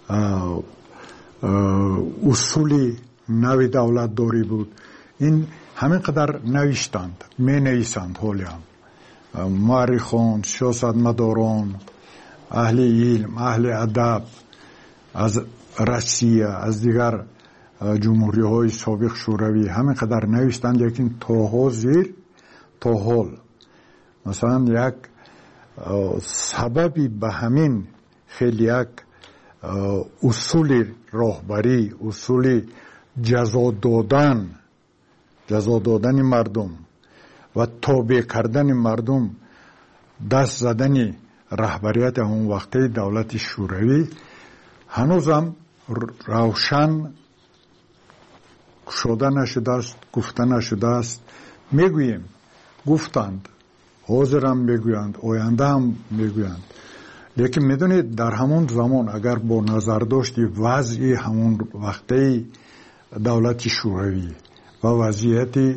اصولی نوی دولت داری بود. این همین قدر نوشتند، می نویسند حالی هم مورخان، سیاستمداران، اهل علم، اهل ادب از روسیه، از دیگر جمهوری های سابق شوروی همین قدر نوشتند، لیکن تا حال مثلا یک سببی به همین خیلی یک اصول راهبری، اصول جزا دادن مردم و تابع کردن مردم، دست زدن رهبریت اون وقتی دولت شوروی هنوزم روشن شده نشده است، گفته نشده است. میگوییم گفتند، حاضرم میگویند، آینده هم میگویند، لیکن میدونید در همون زمان اگر با نظر داشتی وضعی همون وقتی دولت شوروی و وضعیت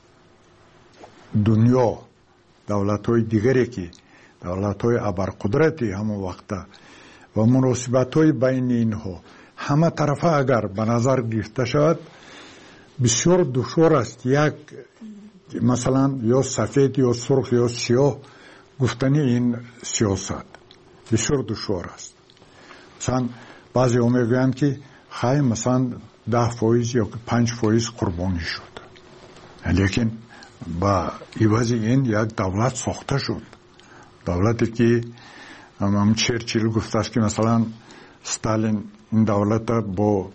دنیا، دولت های دیگری که دولت های ابرقدرتی همون وقت و مناسبت های بین اینها همه طرفه اگر به نظر گرفته شود بسیار دشوار است یک مثلا یا سفید یا سرخ یا سیاه گفتنی این سیاست بسیار دشوار است. مثلا بعضی ها میگویند که خیلی مثلا 10% یا 5% قربانی شد، لیکن با عوض این یک دولت ساخته شد، دولتی که هم چرچیل گفته است که مثلا ستالین این دولت با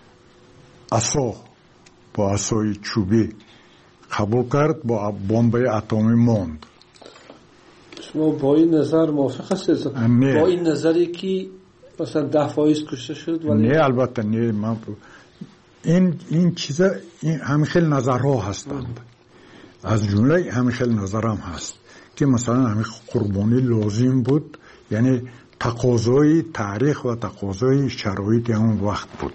عصای چوبی قبول کرد، با بمب اتمی ماند. شما با این نظر موافق هستید؟ با این نظری که مثلا 10% کشته شد؟ ولی نه البته نه، این چیزا همین خیلی نظرها هستند، از جمله همین خیلی نظرم هست که مثلا همین قربانی لازم بود، یعنی تقاضای تاریخ و تقاضای شرایط همون وقت بود.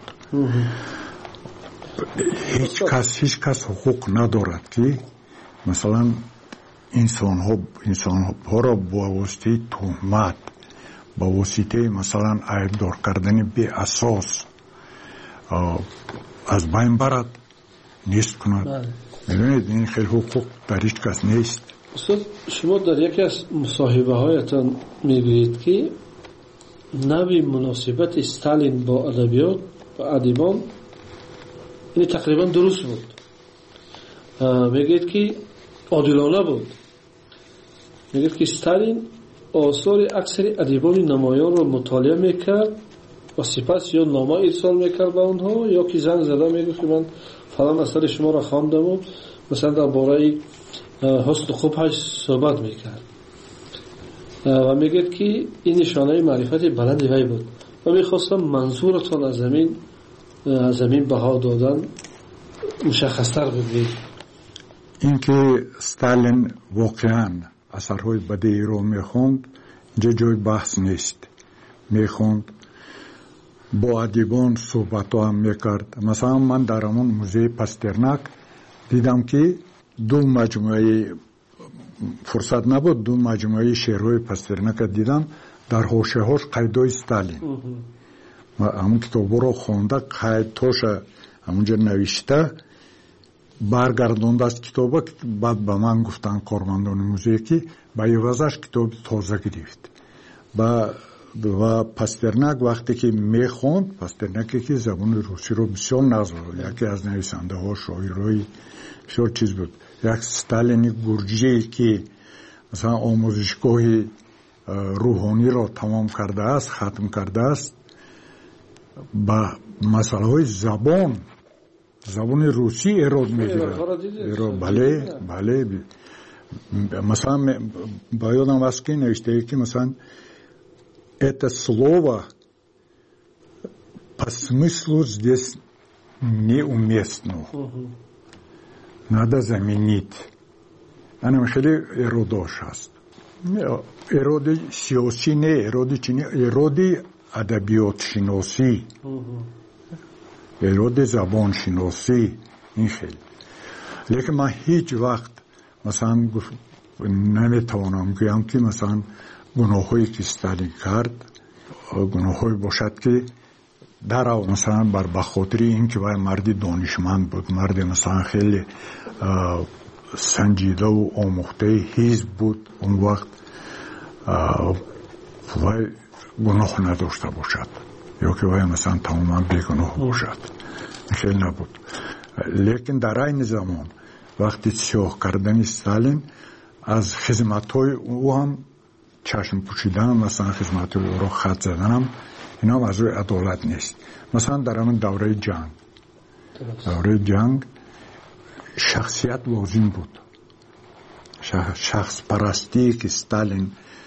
هیچ کس حقوق ندارد که مثلا انسان ها را با واسطه تهمت، با واسطه مثلا عیبدار کردن بی اساس از بین برد، نیست کند. میدونید این خیلی حقوق در هیچ کس نیست. استاد شما در یکی از مصاحبه هایتان میگویید که نوی مناسبت استالین با ادبیات و ادیبان این تقریبا درست بود. میگید که عادلانه بود. میگید که استالین آثار اکثر ادیبان نمایان را مطالعه میکرد و سپس یا نامه ارسال میکرد به اونها یا که زنگ زده میگفت که من فلان اثر شما را خواندم و مثلا درباره حسن و خوبش صحبت میکرد و میگید که این نشانه معرفت بلند وی بود و میخواستم منظورتان از زمین بها دادن مشخصتر بگید. اینکه ستالین واقعا اثرهای بدی رو میخوند اینجا جای بحث نیست. میخوند، با ادیبان صحبت هم میکرد. مثلا من در همون موزه پاسترناک دیدم که دو مجموعه فرصت نبود، دو مجموعه شعرهای پاسترناک دیدم، در حاشیه هاش قیدای ستالین و همون کتاب رو خونده، قیدهاش همونجا نوشته برگردونده است کتابا. بعد به من گفتن کارمندان موزه که به عوضش کتاب تازه گرفت. و پاسترناک وقتی که میخوند، پاسترناکی که زبان روسی رو بسیار نزد، یکی از نویسنده ها شاعرای بسیار چیز بود، یک ستالین گرجی که مثلا آموزشگاه روحانی را تمام کرده است، ختم کرده است، با مسئله های زبان روسی ایراد میگیره. بله مثلا با یادم است که نوشته ای که مثلا это слово по смыслу здесь неуместно. Надо заменить. Она خیلی اروداش هست. اراده سیاسی نه، اراده چینی، اراده ادبیات شناسی، اراده زبان شناسی، این خیلی. لیکن من هیچ وقت مثلا نمیتوانم بگم که مثلا گناهایی که استالین کرد گناهایی باشد که در مثلا بر بخاطر این که مردی دانشمند بود، مرد مثلا خیلی سنجیده و آموخته حزب بود، اون وقت وای گناه نداشته باشد یا که وای مثلا تماما بیگناه باشد، خیلی نبود. لیکن در این زمان وقتی سیاه کردن استالین از خدمت‌های او هم چشم پوشیدن، مثلا خدمت‌های او را خط زدن هم اینا هم از روی عدالت نیست. مثلا در همین دوره جنگ شخصیت لازم بود، شخص پرستی که استالین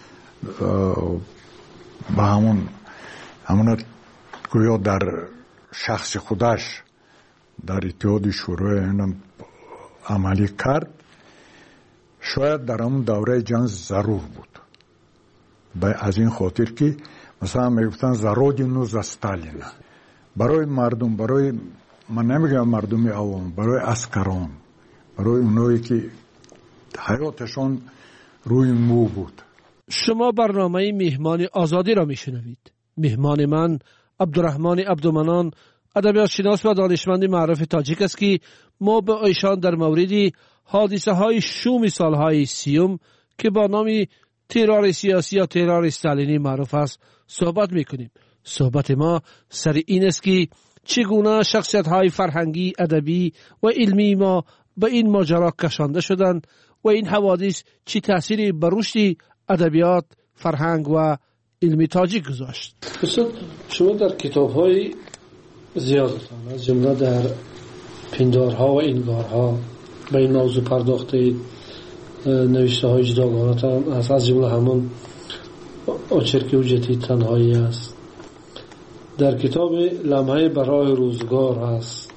با همون گویا در شخص خودش در اتحاد شوروی عملی کرد، شاید در همون دوره جنگ ضرور بود. از این خاطر که مثلا میگفتن زرودینو ز استالین، برای مردم، برای من نمیگم مردم عوام، برای عسکران، برای اونایی که حیاتشون روی مو بود. شما برنامه مهمان آزادی را میشنوید. مهمان من عبدالرحمن عبدالمنان، ادبیات شناس و دانشمند معروف تاجیک است که ما به ایشان در مورد حادثه های شوم سالهای 30 که با نام ترور سیاسی یا ترور استالینی معروف است صحبت میکنیم. صحبت ما سر این است که چگونه شخصیت های فرهنگی، ادبی و علمی ما به این ماجرا کشانده شدند و این حوادث چه تأثیری بر رشد ادبیات، فرهنگ و علمی تاجیک گذاشت. شما در کتاب های زیادتان از جمله در پندارها و انگارها به این موضوع پرداختید، نوشته های جداگانه‌تان از جمله همون آچرک حجتی تنهایی است. در کتاب لمحه برای روزگار هست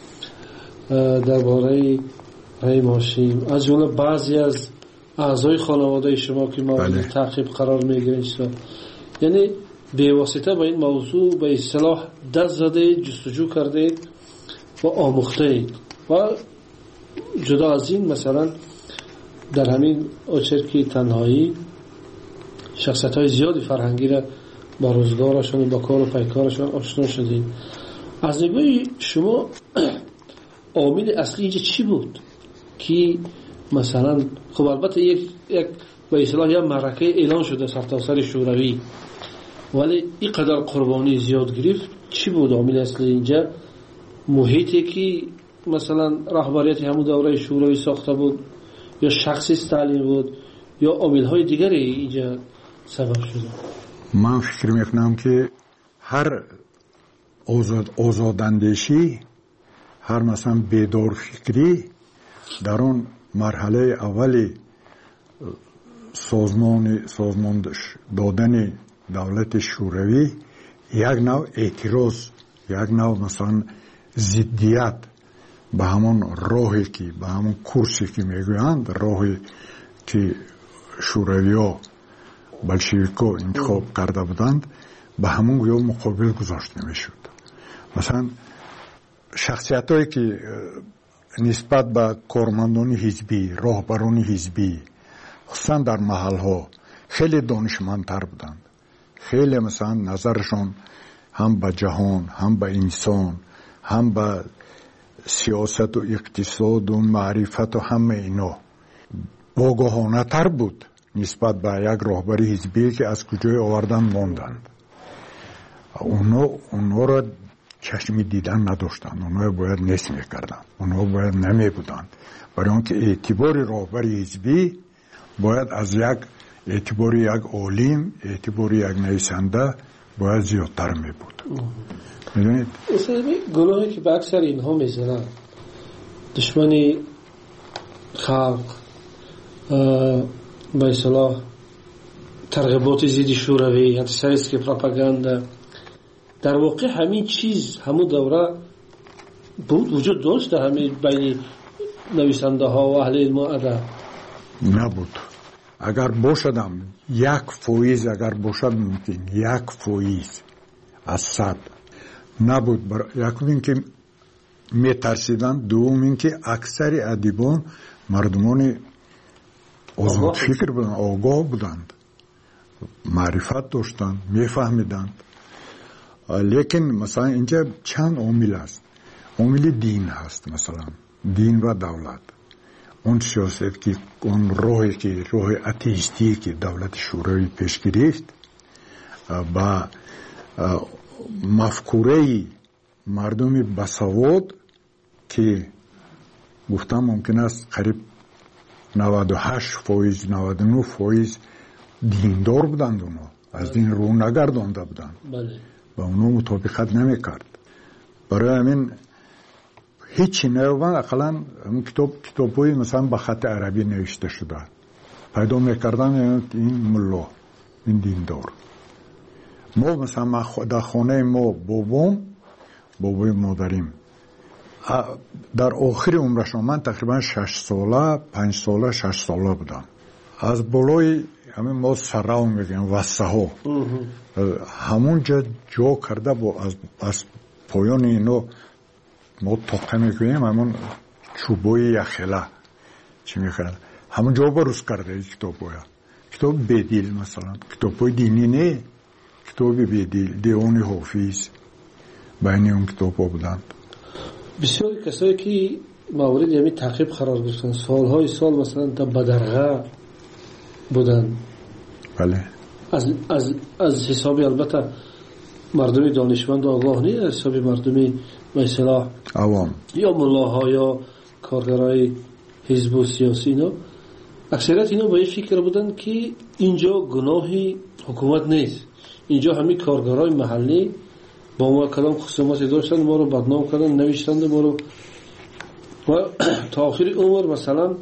درباره رحیم هاشم، از جمله بعضی از اعضای خانواده شما که مورد تعقیب قرار میگیرند، یعنی به واسطه به این موضوع به اصطلاح دست زده، جستجو کرده و آموخته. و جدا از این مثلا در همین آچرکی تنهایی شخصیت های زیادی فرهنگی را با روزگارشون و با کار و پیکارشون آشنا شدید. از نگاه شما عامل اصلی اینجا چی بود که مثلا خب البته یک به اصطلاح یک معرکه اعلان شده سرتاسر شوروی، ولی اینقدر قربانی زیاد گرفت، چی بود عامل اصلی اینجا؟ محیطی که مثلا رهبریت همون دوره شوروی ساخته بود، یا شخص استالین بود، یا عامل‌های دیگری اینجا سبب شده؟ من فکر میکنم که هر آزاداندیشی، هر مثلا بیدار فکری در اون مرحله اولی سازمان دادن دولت شوروی یک نوع اعتراض، یک نوع مثلا ضدیت به همون راهی که به همون کورسی که میگویند، راهی که شوروی‌ها بلشویک‌ها انتخاب کرده بودند، به همون گویا مقابل گذاشته میشد. مثلا شخصیت‌هایی که نسبت به کارمندان حزبی، راهبران حزبی، خصوصا در محل‌ها خیلی دانشمندتر بودند، خیلی مثلا نظرشون هم به جهان، هم به انسان، هم به سیاست و اقتصاد و معرفت و همه اینا آگاهانه تر بود نسبت به یک راهبر حزبی که از کجای آوردن ماندند. اونا را چشمی دیدن نداشتند، اونا باید نصف میکردند، اونا باید نمی بودند، برای آنکه اعتبار راهبر حزبی باید از یک اعتبار یک عالم، اعتبار یک نویسنده باید زیادتر می بود. میدونید؟ گناهی که به اکثر اینها میزنن، دشمنی خلق، به اصطلاح ترغیبات ضد شوروی، انتیسیالیسم، پروپاگاندا، در واقع همین چیز همون دوره بود وجود داشت در همین بین نویسنده ها و اهل علم و ادب؟ نبود. اگر باشدم 1% اگر باشد ممکن 1% از 100 نبود. یکم این که میترسیدن، دوم این که اکثر ادیبان مردمان آزاد فکر بودند، آگاه بودند، معرفت داشتند، میفهمیدند. لیکن مثلا اینجا چند عامل است. عامل دین هست، مثلا دین و دولت. اون سیاست که اون راهی که راه اتئیستی که دولت شوروی پیش گرفت با مفکوره مردم بسواد که گفتم ممکن است قریب 98% 99% دیندار بودند، اونا از دین رو نگردانده بودند و اونا مطابقت نمیکرد. برای همین هیچی نروند. اقلا کتاب‌های مثلا با خط عربی نوشته شده پیدا میکردن، این ملا، این دیندار. ما مثلا در خانه ما بابای مادریم در آخر عمرشان، من تقریبا 6 ساله 5 ساله 6 ساله بودم، از بالای همین ما سراو میگن وسه ها همون جا کرده با از پایان اینو ما تاقه میکنیم، همون چوبای یخله چی میخواد همون جا بروز کرده. این کتاب بدیل، مثلا کتاب دینی نه، کتاب بدیل، دیوان حافظ بین اون کتاب ها بودند. بسیار کسایی که مورد یعنی تعقیب قرار گرفتن سالهای سال مثلا در بدرغه بودن. بله. از حسابی البته مردمی دانشمند و آگاه نیست، از حسابی مردمی مثلا عوام یا ملاها یا کارگرای حزب و سیاسی، اینا اکثریت اینا با این فکر بودن که اینجا گناهی حکومت نیست، اینجا همین کارگرای محلی با ما کلام خصوماتی داشتن، ما رو بدنام کردن، نوشتند ما رو و تا آخر عمر مثلا،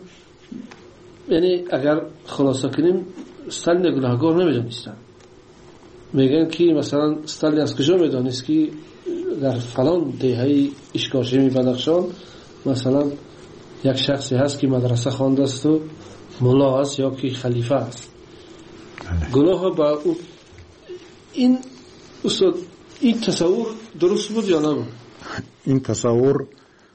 یعنی اگر خلاصه کنیم استالین گناهکار نمیدونستن. میگن که مثلا استالین از کجا میدونست که در فلان دهه اشکاشمی بدخشان مثلا یک شخصی هست که مدرسه خوانده است و ملا است یا که خلیفه است. گناه با این استاد، این تصور درست بود یا نه؟ این تصور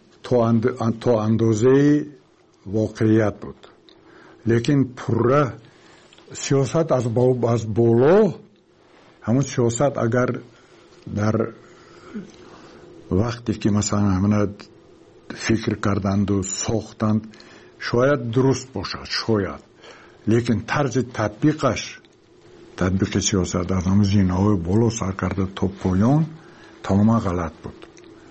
تا اندازه واقعیت بود، لیکن پره سیاست از بالا، همون سیاست اگر در وقتی که مثلا همون فکر کردند و ساختند شاید درست باشد، شاید، لیکن طرز تطبیق سیاست از همون زینه‌های بالا سر کرده تا پایان تماما غلط بود.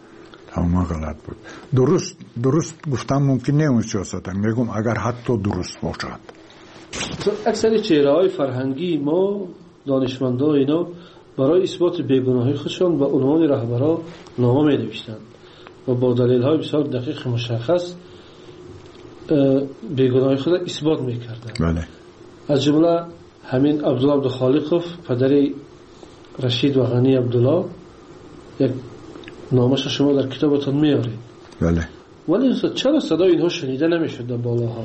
درست گفتم ممکن نه سیاست، میگم اگر حتی درست باشد. اکثر چهره‌های فرهنگی ما دانشمندا اینا برای اثبات بیگناهی خودشان به عنوان رهبرا نامه می‌نوشتند و با دلایل‌های بسیار دقیق مشخص بیگناهی خود اثبات می‌کردند. بله. از جمله همین عبدالله عبدالخالقов پدر رشید و غنی عبدالله، یک نامش شما در کتابتون میارید. بله. ولی چرا صدای اینها شنیده نمیشد در بالاها؟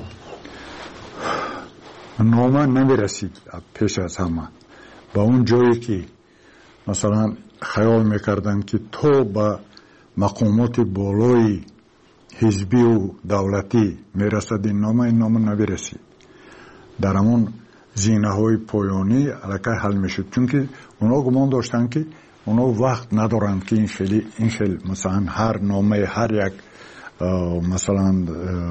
نامه نمیرسید پیش از همه با اون جایی که مثلا خیال میکردن که تو با مقامات بالای حزبی و دولتی میرسد، این نامه نمیرسید. در همون زینه های پایانی علاقه حل میشد، چون که اونا گمان داشتن که اونا وقت ندارند که این خیلی مثلا هر نامه هر یک مثلا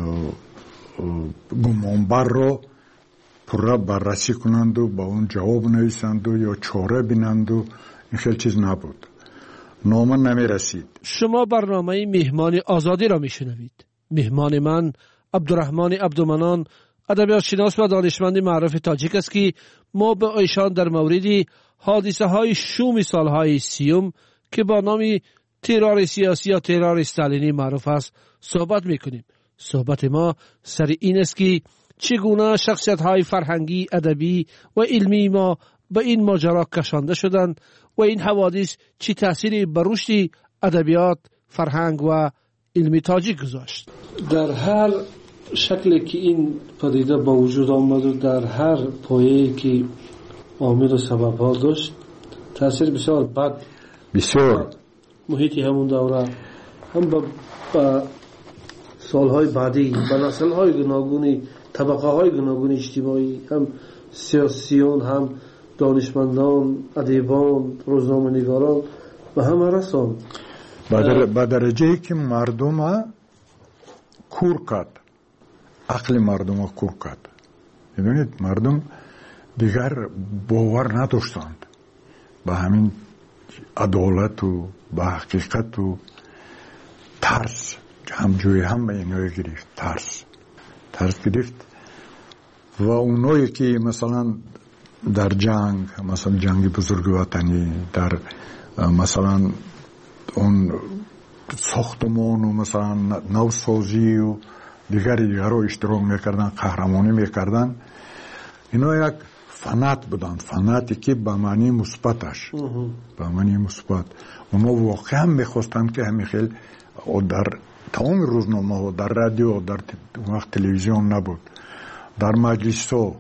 گمانبر رو پره بررسی کنند و با اون جواب نویسند و یا چاره بینند و این خیلی چیز نبود. نامه نمی رسید. شما برنامه مهمان آزادی را میشنوید. مهمان من عبدالرحمن عبدالمنان، ادبیات شناس و دانشمند معروف تاجیک است که ما به ایشان در مورد حادثه های شوم سالهای 30 که با نام ترور سیاسی یا ترور استالینی معروف است صحبت میکنیم. صحبت ما سر این است که چگونه شخصیت‌های فرهنگی، ادبی و علمی ما به این ماجرا کشانده شدند و این حوادث چه تأثیری بر رشد ادبیات، فرهنگ و علمی تاجیک گذاشت. در هر شکلی که این پدیده با وجود آمد و در هر پایه‌ای که عامل و سبب‌ها داشت، تأثیر بسیار بد بسیار محیطی همون دوره هم با سالهای بعدی با نسل‌های گوناگونی، طبقه‌های گوناگون اجتماعی، هم سیاسیون، هم دانشمندان، ادیبان، روزنامه‌نگاران و هم رسان به درجه‌ای که مردم کور کرد، عقل مردم کور کرد. می‌دونید مردم دیگر باور نداشتند به همین عدالت و به حقیقت و ترس همجوری هم به اینو گرفت، ترس گرفت و اونایی که مثلا در جنگ، مثلا جنگ بزرگ وطنی، در مثلا اون ساختمان و مثلا نوسازی و دیگری رو اشتراک میکردن، قهرمانی میکردن، اینا یک فنات بودن، فناتی که به معنی مثبتش، به معنی مثبت. اونا واقعا میخواستن که همین خیلی در تمام روزنامه ها، در رادیو، در وقت تلویزیون نبود، در مجلس ها،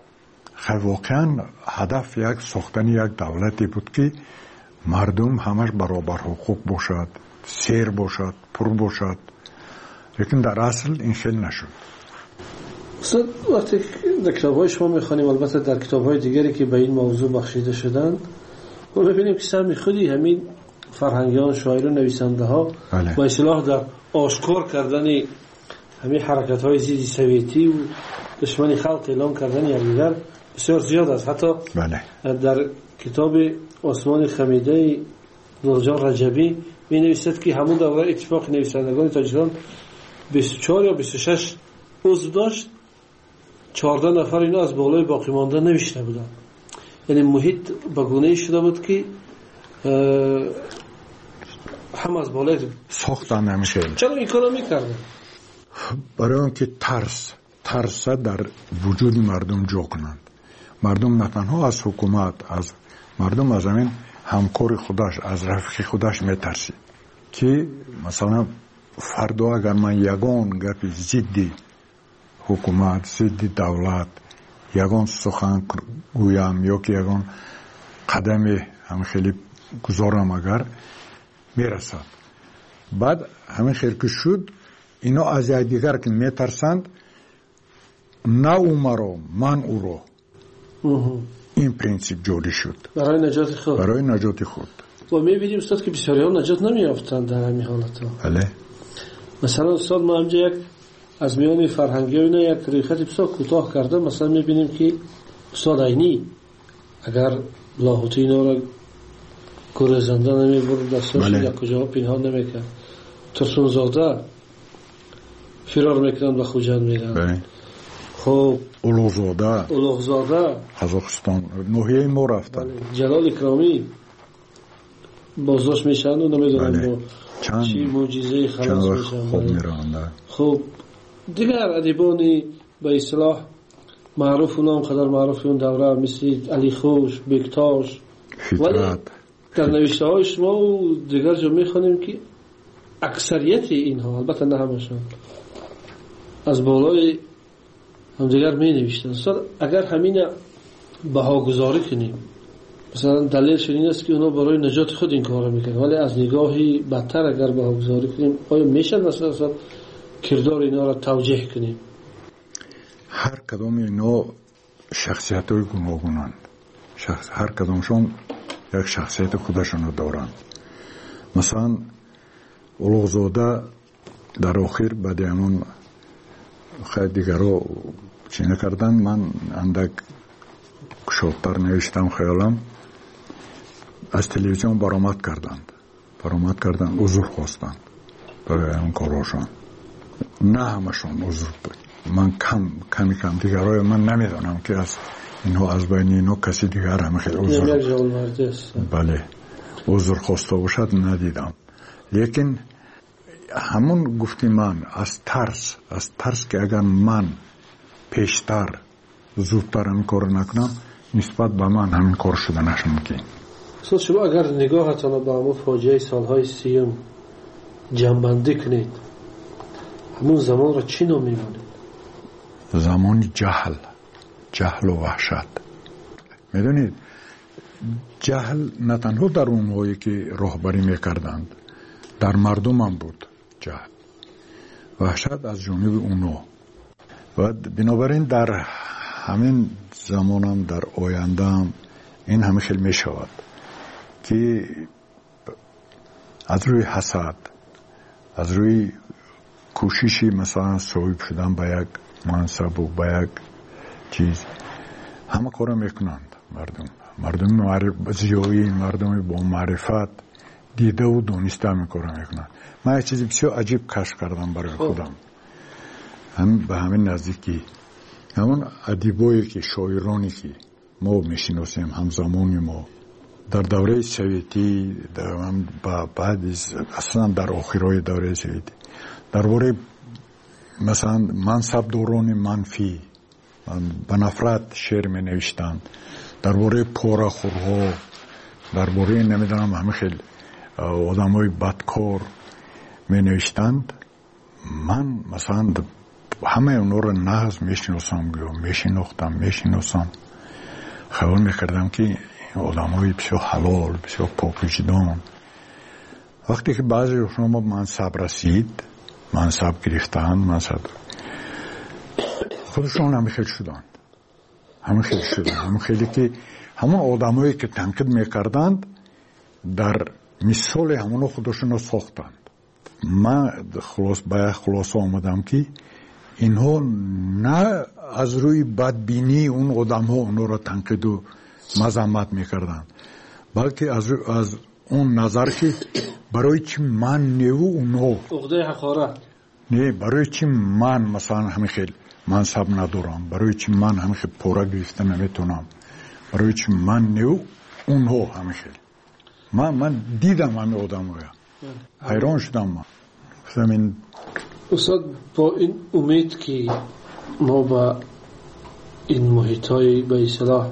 واقعا هدف یک ساختن یک دولتی بود که مردم همش برابر حقوق باشد، سیر باشد، پر باشد. لیکن در اصل این خیلی نشد. استاد وقتی در کتاب‌های شما می‌خوانیم، البته در کتاب‌های دیگری که به این موضوع بخشیده شدند، ما ببینیم که سهم خودی همین فرهنگیان، شاعران، نویسنده‌ها با اصطلاح در آشکار کردن همین حرکت‌های ضد سویتی و دشمنی خلق اعلام کردن یکدیگر بسیار زیاد است. حتی در کتاب آسمان خمیده نورجان رجبی می‌نویسد که همون دوره اتفاق نویسندگان تاجیکستان 24 یا 26 عضو داشت، 14 نفر اینا از بالای باقی مانده نوشته بودن. یعنی محیط به گونه‌ای شده بود که هم از بالای ساختن نمیشه. چرا این کارو میکردن؟ برای اینکه ترس در وجود مردم جا کنند. مردم نه تنها از حکومت، از مردم از همین همکار خودش، از رفیق خودش میترسید که مثلا فردا اگر من یگان گپی ضد حکومت، ضد دولت یگان سخن گویم یا که یگان قدم هم خیلی گذارم اگر میرسد، بعد همین خیلی که شد اینا از دیگر که میترسند، نه او مرا من او را. این پرینسیپ جوری شد برای نجات خود. و میبینیم استاد که بسیاری ها نجات نمیافتند در همین حالت ها. بله. مثلا استاد ما همجا یک از میان فرهنگی ها اینا یک ریخت بسیار کوتاه کرده. مثلا میبینیم که استاد عینی اگر لاهوتی اینا را گریزنده نمیبرد، دستاش یک کجا پنهان نمیکرد، ترسون زاده فرار میکنند و خوجند میرند. خب اولوغزاده قزاقستان نوحیه ما رفتن، جلال اکرامی بازداشت میشن و نمیدونم چی معجزه خلاص میشن. خب دیگر ادیبانی به اصطلاح معروف و نام قدر معروف اون دوره مثل علی خوش، بکتاش، ولی در نوشته های شما و دیگر جا میخوانیم که اکثریت اینها، البته نه همشون، از بالای هم دیگر می نوشتن. اگر همین بهاگذاری کنیم، مثلا دلیلش این است که اونا برای نجات خود این کار میکنن، ولی از نگاهی بدتر اگر بهاگذاری کنیم، آیا میشه مثلا کردار اینا را توجیه کنیم؟ هر کدام اینا شخصیت های گوناگونند، هر کدامشون یک شخصیت خودشون رو دارند. مثلا اولوغزاده در آخر بعد همون خیلی دیگر رو چی نکردن، من اندک شادتر نوشتم خیالم، از تلویزیون برآمد کردند، عذر خواستند برای اون کاراشون. نه همشون عذر بود، من کم دیگرای من نمیدانم که از اینها از بین اینها کسی دیگر هم خیلی عذر بله عذر خواسته باشد ندیدم. لیکن همون گفتی من از ترس که اگر من پیشتر زودتر این کار نکنم نسبت به من همین کار شدنش ممکن. استاد شما اگر نگاهتان به همون فاجعه سالهای 30 جمع‌بندی کنید همون زمان را چی نام می‌برید؟ زمان جهل و وحشت. میدونید جهل نه تنها در اونهایی که راهبری میکردند در مردم هم بود جهل، وحشت از جانب اونها. و بنابراین در همین زمان هم در آینده هم این همه خیلی می شود که از روی حسد، از روی کوششی مثلا صاحب شدن به یک منصب و به یک چیز همه کار میکنند. مردم زیایی، مردم با معرفت دیده و دانسته همین کار میکنند. من یک چیزی بسیار عجیب کشف کردم برای خودم به همین نزدیکی. همون ادیبایی که شاعرانی که ما میشناسیم همزمانی ما در دوره سویتی بعد اصلا در آخرای دوره سویتی درباره مثلا منصبداران منفی به نفرت شعر می نوشتند، درباره پاره‌خورها، درباره نمیدونم همه خیلی آدمای بدکار می نوشتند. من مثلا همه اونا رو نهز میشناسم میشناسم خیال میکردم که این آدمای بسیار حلال، بسیار پاکوجدان. وقتی که بعضی شما منصب رسید، منصب گرفتند، خودشون همه خیلی شدند، همه خیلی که همون آدمایی که تنقید میکردند در مثال همون خودشون رو ساختند. من خلاصه آمدم که اینها نه از روی بدبینی اون آدم ها اونها را تنقید و مذمت میکردن، بلکه از اون نظر که برای چی من نه و اونها عقده حقارت نه، برای چی من مثلا همین خیلی منصب ندارم، برای چی من همین خیلی پورا گرفته نمیتونم، برای چی من نه و اونها همین خیلی. من دیدم همین آدم ها حیران شدم. من استاد با این امید که ما با این محیطای به اصطلاح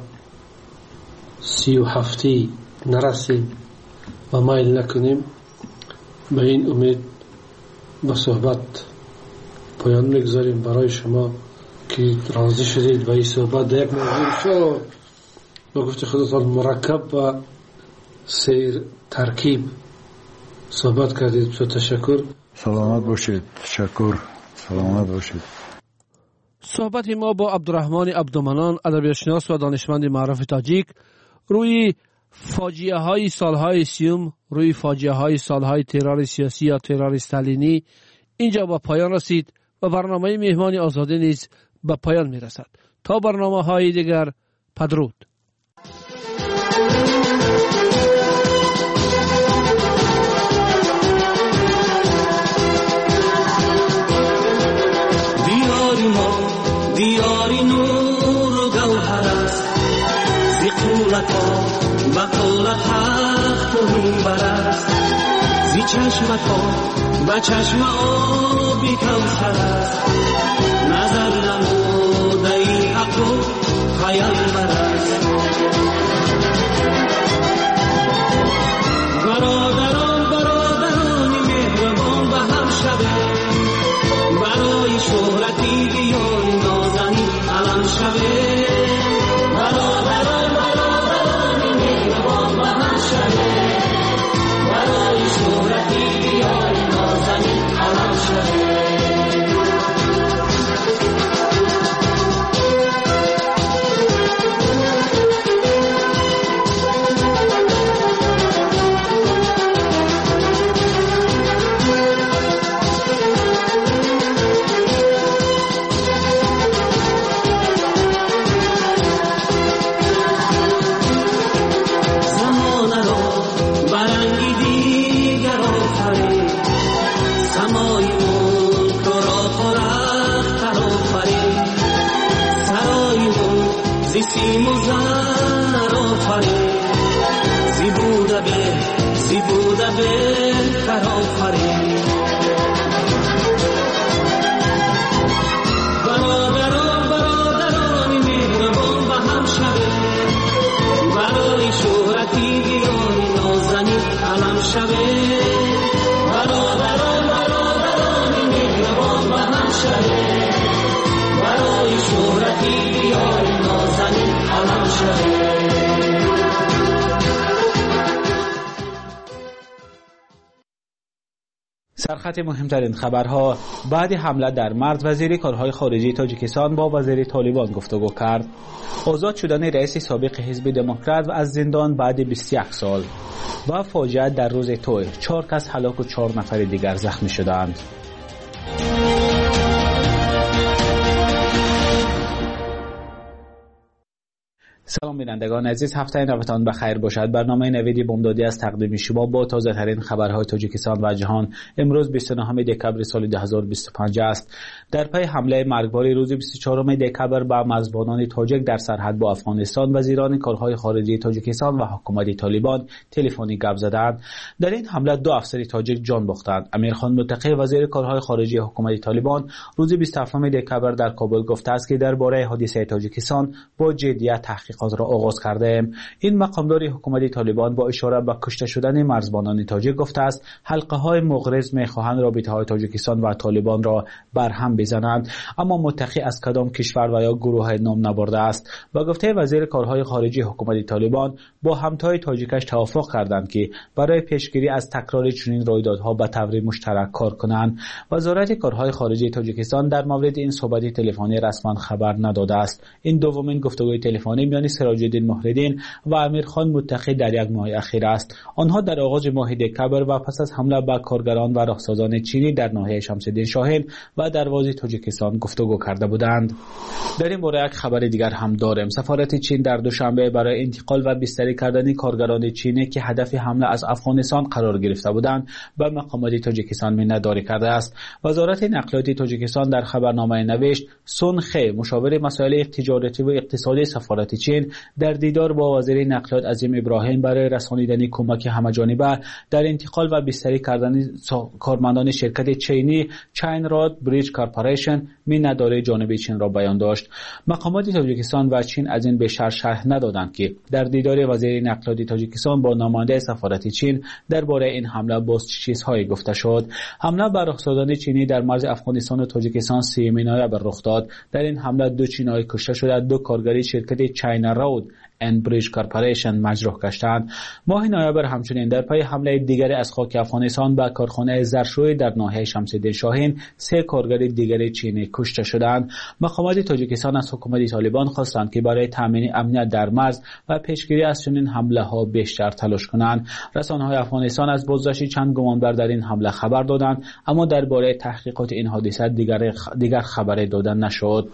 37 نرسیم و مایل نکنیم، به این امید با صحبت پایان میگذاریم. برای شما که راضی شدید به این صحبت در یک موضوع بسیار با گفت خودتان مرکب و سیر ترکیب صحبت کردید. بسیار تشکر. سلامت باشید. تشکر. سلامت باشید. صحبت ما با عبدالرحمن عبدالمنان، ادبیاتشناس و دانشمند معروف تاجیک، روی فاجعه های سالهای 30، روی فاجعه های سالهای ترور سیاسی یا ترور استالینی اینجا با پایان رسید و برنامه مهمان آزادی نیز به پایان می رسد. تا برنامه های دیگر، بدرود. دیاری نور و گوهر است، زی قولتا به قولت حق و منبر است، زی چشمتا به چشم آبی کوثر است، نظر نموده ای حق و پیامبر است. برادران مهربان به هم شده، برای شهرتی بیان نازنین علم شده. برادران مهربان به هم شده، برای شهرتی بیان نازنین علم شده. سیم و زر آفرین، زی بوده بهتر آفرین. برادران سرخط مهمترین خبرها: بعد حمله در مرز وزیر کارهای خارجه تاجیکستان با وزیر طالبان گفتگو کرد. آزاد شدن رئیس سابق حزب دموکرات و از زندان بعد 21 سال و فاجعه در روز توی 4 کس هلاک و 4 نفر دیگر زخمی شدند. سلام بینندگان عزیز، هفته نوتان بخیر باشد. برنامه نویدی بامدادی از تقدیم شما با تازه ترین خبرهای تاجیکستان و جهان امروز 29 دکبر سال 2025 است. در پی حمله مرگبار روز 24 دکبر به مرزبانان تاجیک در سرحد با افغانستان، وزیران کارهای خارجه تاجیکستان و حکومت طالبان تلفنی گپ زدند. در این حمله 2 افسر تاجیک جان باختند. امیرخان متقی وزیر کارهای خارجه حکومت طالبان روز 27 دکبر در کابل گفته است که درباره حادثه تاجیکستان با جدیت تحقیقات را آغاز کرده ایم. این مقامدار حکومت طالبان با اشاره به کشته شدن مرزبانان تاجیک گفته است حلقه های مغرض میخواهند رابطه های تاجیکستان و طالبان را برهم بزنند، اما متقی از کدام کشور و یا گروه نام نبرده است. با گفته وزیر کارهای خارجه حکومت طالبان با همتای تاجیکش توافق کردند که برای پیشگیری از تکرار چنین رویدادها به طور مشترک کار کنند. وزارت کارهای خارجه تاجیکستان در مورد این صحبت تلفنی رسما خبر نداده است. این دومین گفتگوی تلفنی میان سراج الدین محردین و امیرخان متقی در یک ماه اخیر است. آنها در آغاز ماه دکبر و پس از حمله به کارگران و راهسازان چینی در ناحیه شمس الدین شاهین و دروازه تاجیکستان گفتگو کرده بودند. در این باره یک خبر دیگر هم داریم. سفارت چین در دوشنبه برای انتقال و بستری کردن کارگران چینی که هدف حمله از افغانستان قرار گرفته بودند به مقامات تاجیکستان میانجی کرده است. وزارت نقلیات تاجیکستان در خبرنامه نوشت سون خی، مشاور مسائل تجارتی و اقتصادی سفارت چین، در دیدار با وزیر نقلیات عظیم ابراهیم برای رسانیدن کمک همه‌جانبه در انتقال و بستری کردن کارمندان شرکت چینی چین راد بریج کارپوریشن میانجی جانب چین را بیان داشت. مقامات تاجیکستان و چین از این بیشتر شرح ندادند که در دیدار وزیر نقلیات تاجیکستان با نماینده سفارت چین درباره این حمله باز چیزهایی گفته شد. حمله بر راهسازان چینی در مرز افغانستان و تاجیکستان 3 نوامبر رخ داد. در این حمله 2 چینایی کشته شده، 2 کارگری شرکت چین راد اند بریج کارپوریشن مجروح گشتند. ماه نوامبر همچنین در پی حمله دیگری از خاک افغانستان به کارخانه زرشوی در ناحیه شمس الدین شاهین 3 کارگر دیگری چینی کشته شدند. مقامات تاجیکستان از حکومت طالبان خواستند که برای تامین امنیت در مرز و پیشگیری از چنین حمله ها بیشتر تلاش کنند. رسانه‌های افغانستان از بازداشت چند گمانبر در این حمله خبر دادند، اما درباره تحقیقات این حادثه دیگر خبری داده نشد.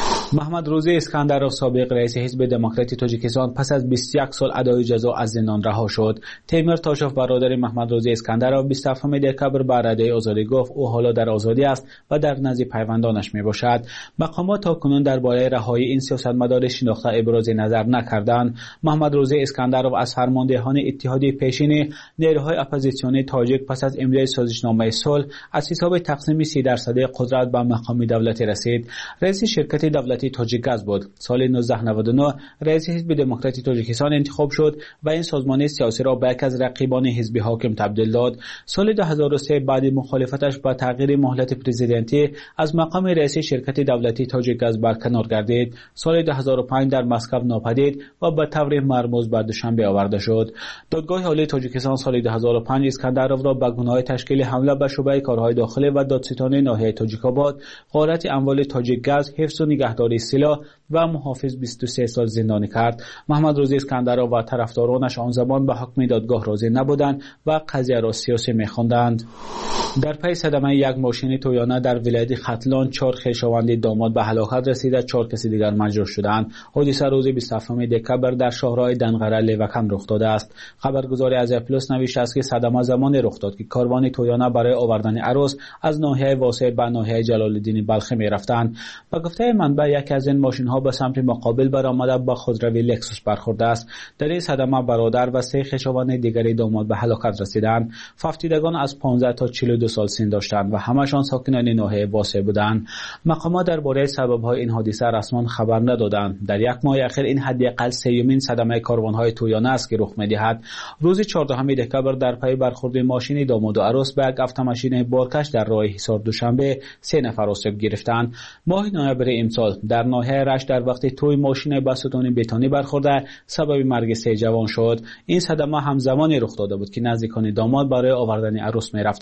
محمد روزی اسکندرov سابق رئیس حزب دموکرات تاجیکستان پس از 21 سال ادای جزا از زندان رها شد. تیمور تاشوف برادر محمد روزی اسکندرov 27 دکبر بر ادای آزادی گفت او حالا در آزادی است و در نزد پیوندانش میباشد. مقامات تاکنون درباره رهایی این سیاستمدار شناخته ابراز نظر نکردند. محمد روزی اسکندرov از فرماندهان اتحادیه پیشین نیروهای اپوزیسیونی تاجیک پس از امضای سازشنامه صلح از حساب تقسیم 30% قدرت به مقام دولتی رسید. رئیس شرکت دولتی تاجیکگاز بود. سال 1999 رئیس حزب دموکرات تاجیکستان انتخاب شد و این سازمان سیاسی را به یک از رقیبان حزب حاکم تبدیل داد. سال 2003 بعد مخالفتش با تغییر مهلت پرزیدنتی از مقام رئیس شرکت دولتی تاجیکگاز برکنار گردید. سال 2005 در مسکو ناپدید و به طور مرموز به دوشنبه آورده شد. دادگاه عالی تاجیکستان سال 2005 اسکندرov را به گناه تشکیل حمله به شعبه کارهای داخلی و دادستانی ناحیه تاجیک‌آباد، غارت اموال تاجیکگاز، حفظ و نگهداری سلاح و محافظ 23 سال زندانی کرد. محمد روزی اسکندرov و طرفدارانش آن زمان به حکم دادگاه راضی نبودند و قضیه را سیاسی می‌خواندند. در پی صدمه یک ماشین تویانه در ولایت ختلان 4 خویشاوند داماد به هلاکت رسیده، 4 کس دیگر مجروح شدند. حادثه روز 27 دکبر در شاهراه دنقره لیوکن رخ داده است. خبرگزاری از پلاس نوشته است که صدمه زمانی رخ داد که کاروان تویانه برای آوردن عروس از ناحیه واسع به ناحیه جلال الدین بلخی می‌رفتند. با گفته منبع یک از این ماشین‌ها به سمت مقابل برآمده با خودروی لکسوس برخورده است. در این صدمه برادر و 3 خویشاوند دیگری داماد به هلاکت رسیدند. فافتیدگان از 15 تا 42 سال سن داشتند و همشان ساکنان ناحیه واسع بودند. مقامات درباره سبب‌های این حادثه رسما خبر ندادند. در یک ماه اخیر این حداقل 3مین صدمه کاروان‌های تویانه است که رخ می‌دهد. روز 14 دکبر در پی برخورد ماشین داماد و عروس به یک автомاشین بارکش در راه حصار دوشنبه 3 نفر آسیب گرفتند. ماه نوامبر امسال در ناحیه رشت در وقتی توی ماشین به ستون بتونی برخورده سبب مرگ 3 جوان شد. این صدمه همزمانی رخ داده بود که نزدیکان داماد برای آوردن عروس می‌رفتند.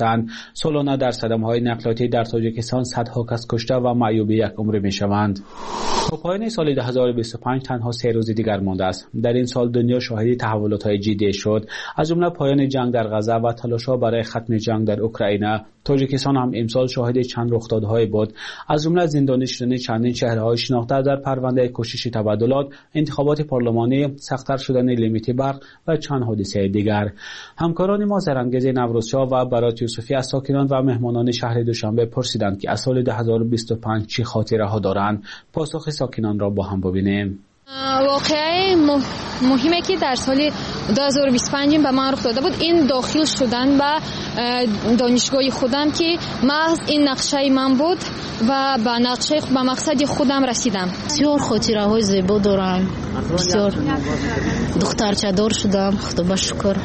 سالانه در صدمه‌های نقلیاتی در تاجیکستان صدها کس کشته و معیوب یک عمر می‌شوند. تا پایان سال 2025 تنها 3 روز دیگر مانده است. در این سال دنیا شاهد تحولات‌های جدی شد، از جمله پایان جنگ در غزه و تلاش‌ها برای ختم جنگ در اوکراین. تاجیکستان هم امسال شاهد چند رخدادهای بود، از جمله زندانی شدن چندین چهره‌های شناخته در پرونده کشش تبادلات، انتخابات پارلمانی، سخت‌تر شدن لیمیت برق و چند حادثه دیگر. همکاران ما زرانگیز نوروزشاه و برات یوسفی از ساکنان و مهمانان شهر دوشنبه پرسیدند که از سال 2025 چه خاطره‌ها دارند. پاسخ ساکنان را با هم ببینیم. واقعه مهمه که در سال 2025 به من رخ داده بود این داخل شدن به دانشگاه خودم که محض این نقشه من بود و به نقشه به مقصد خودم رسیدم. بسیار خاطره های زیبا دارم، بسیار دخترچه دار شدم، خدا شکر.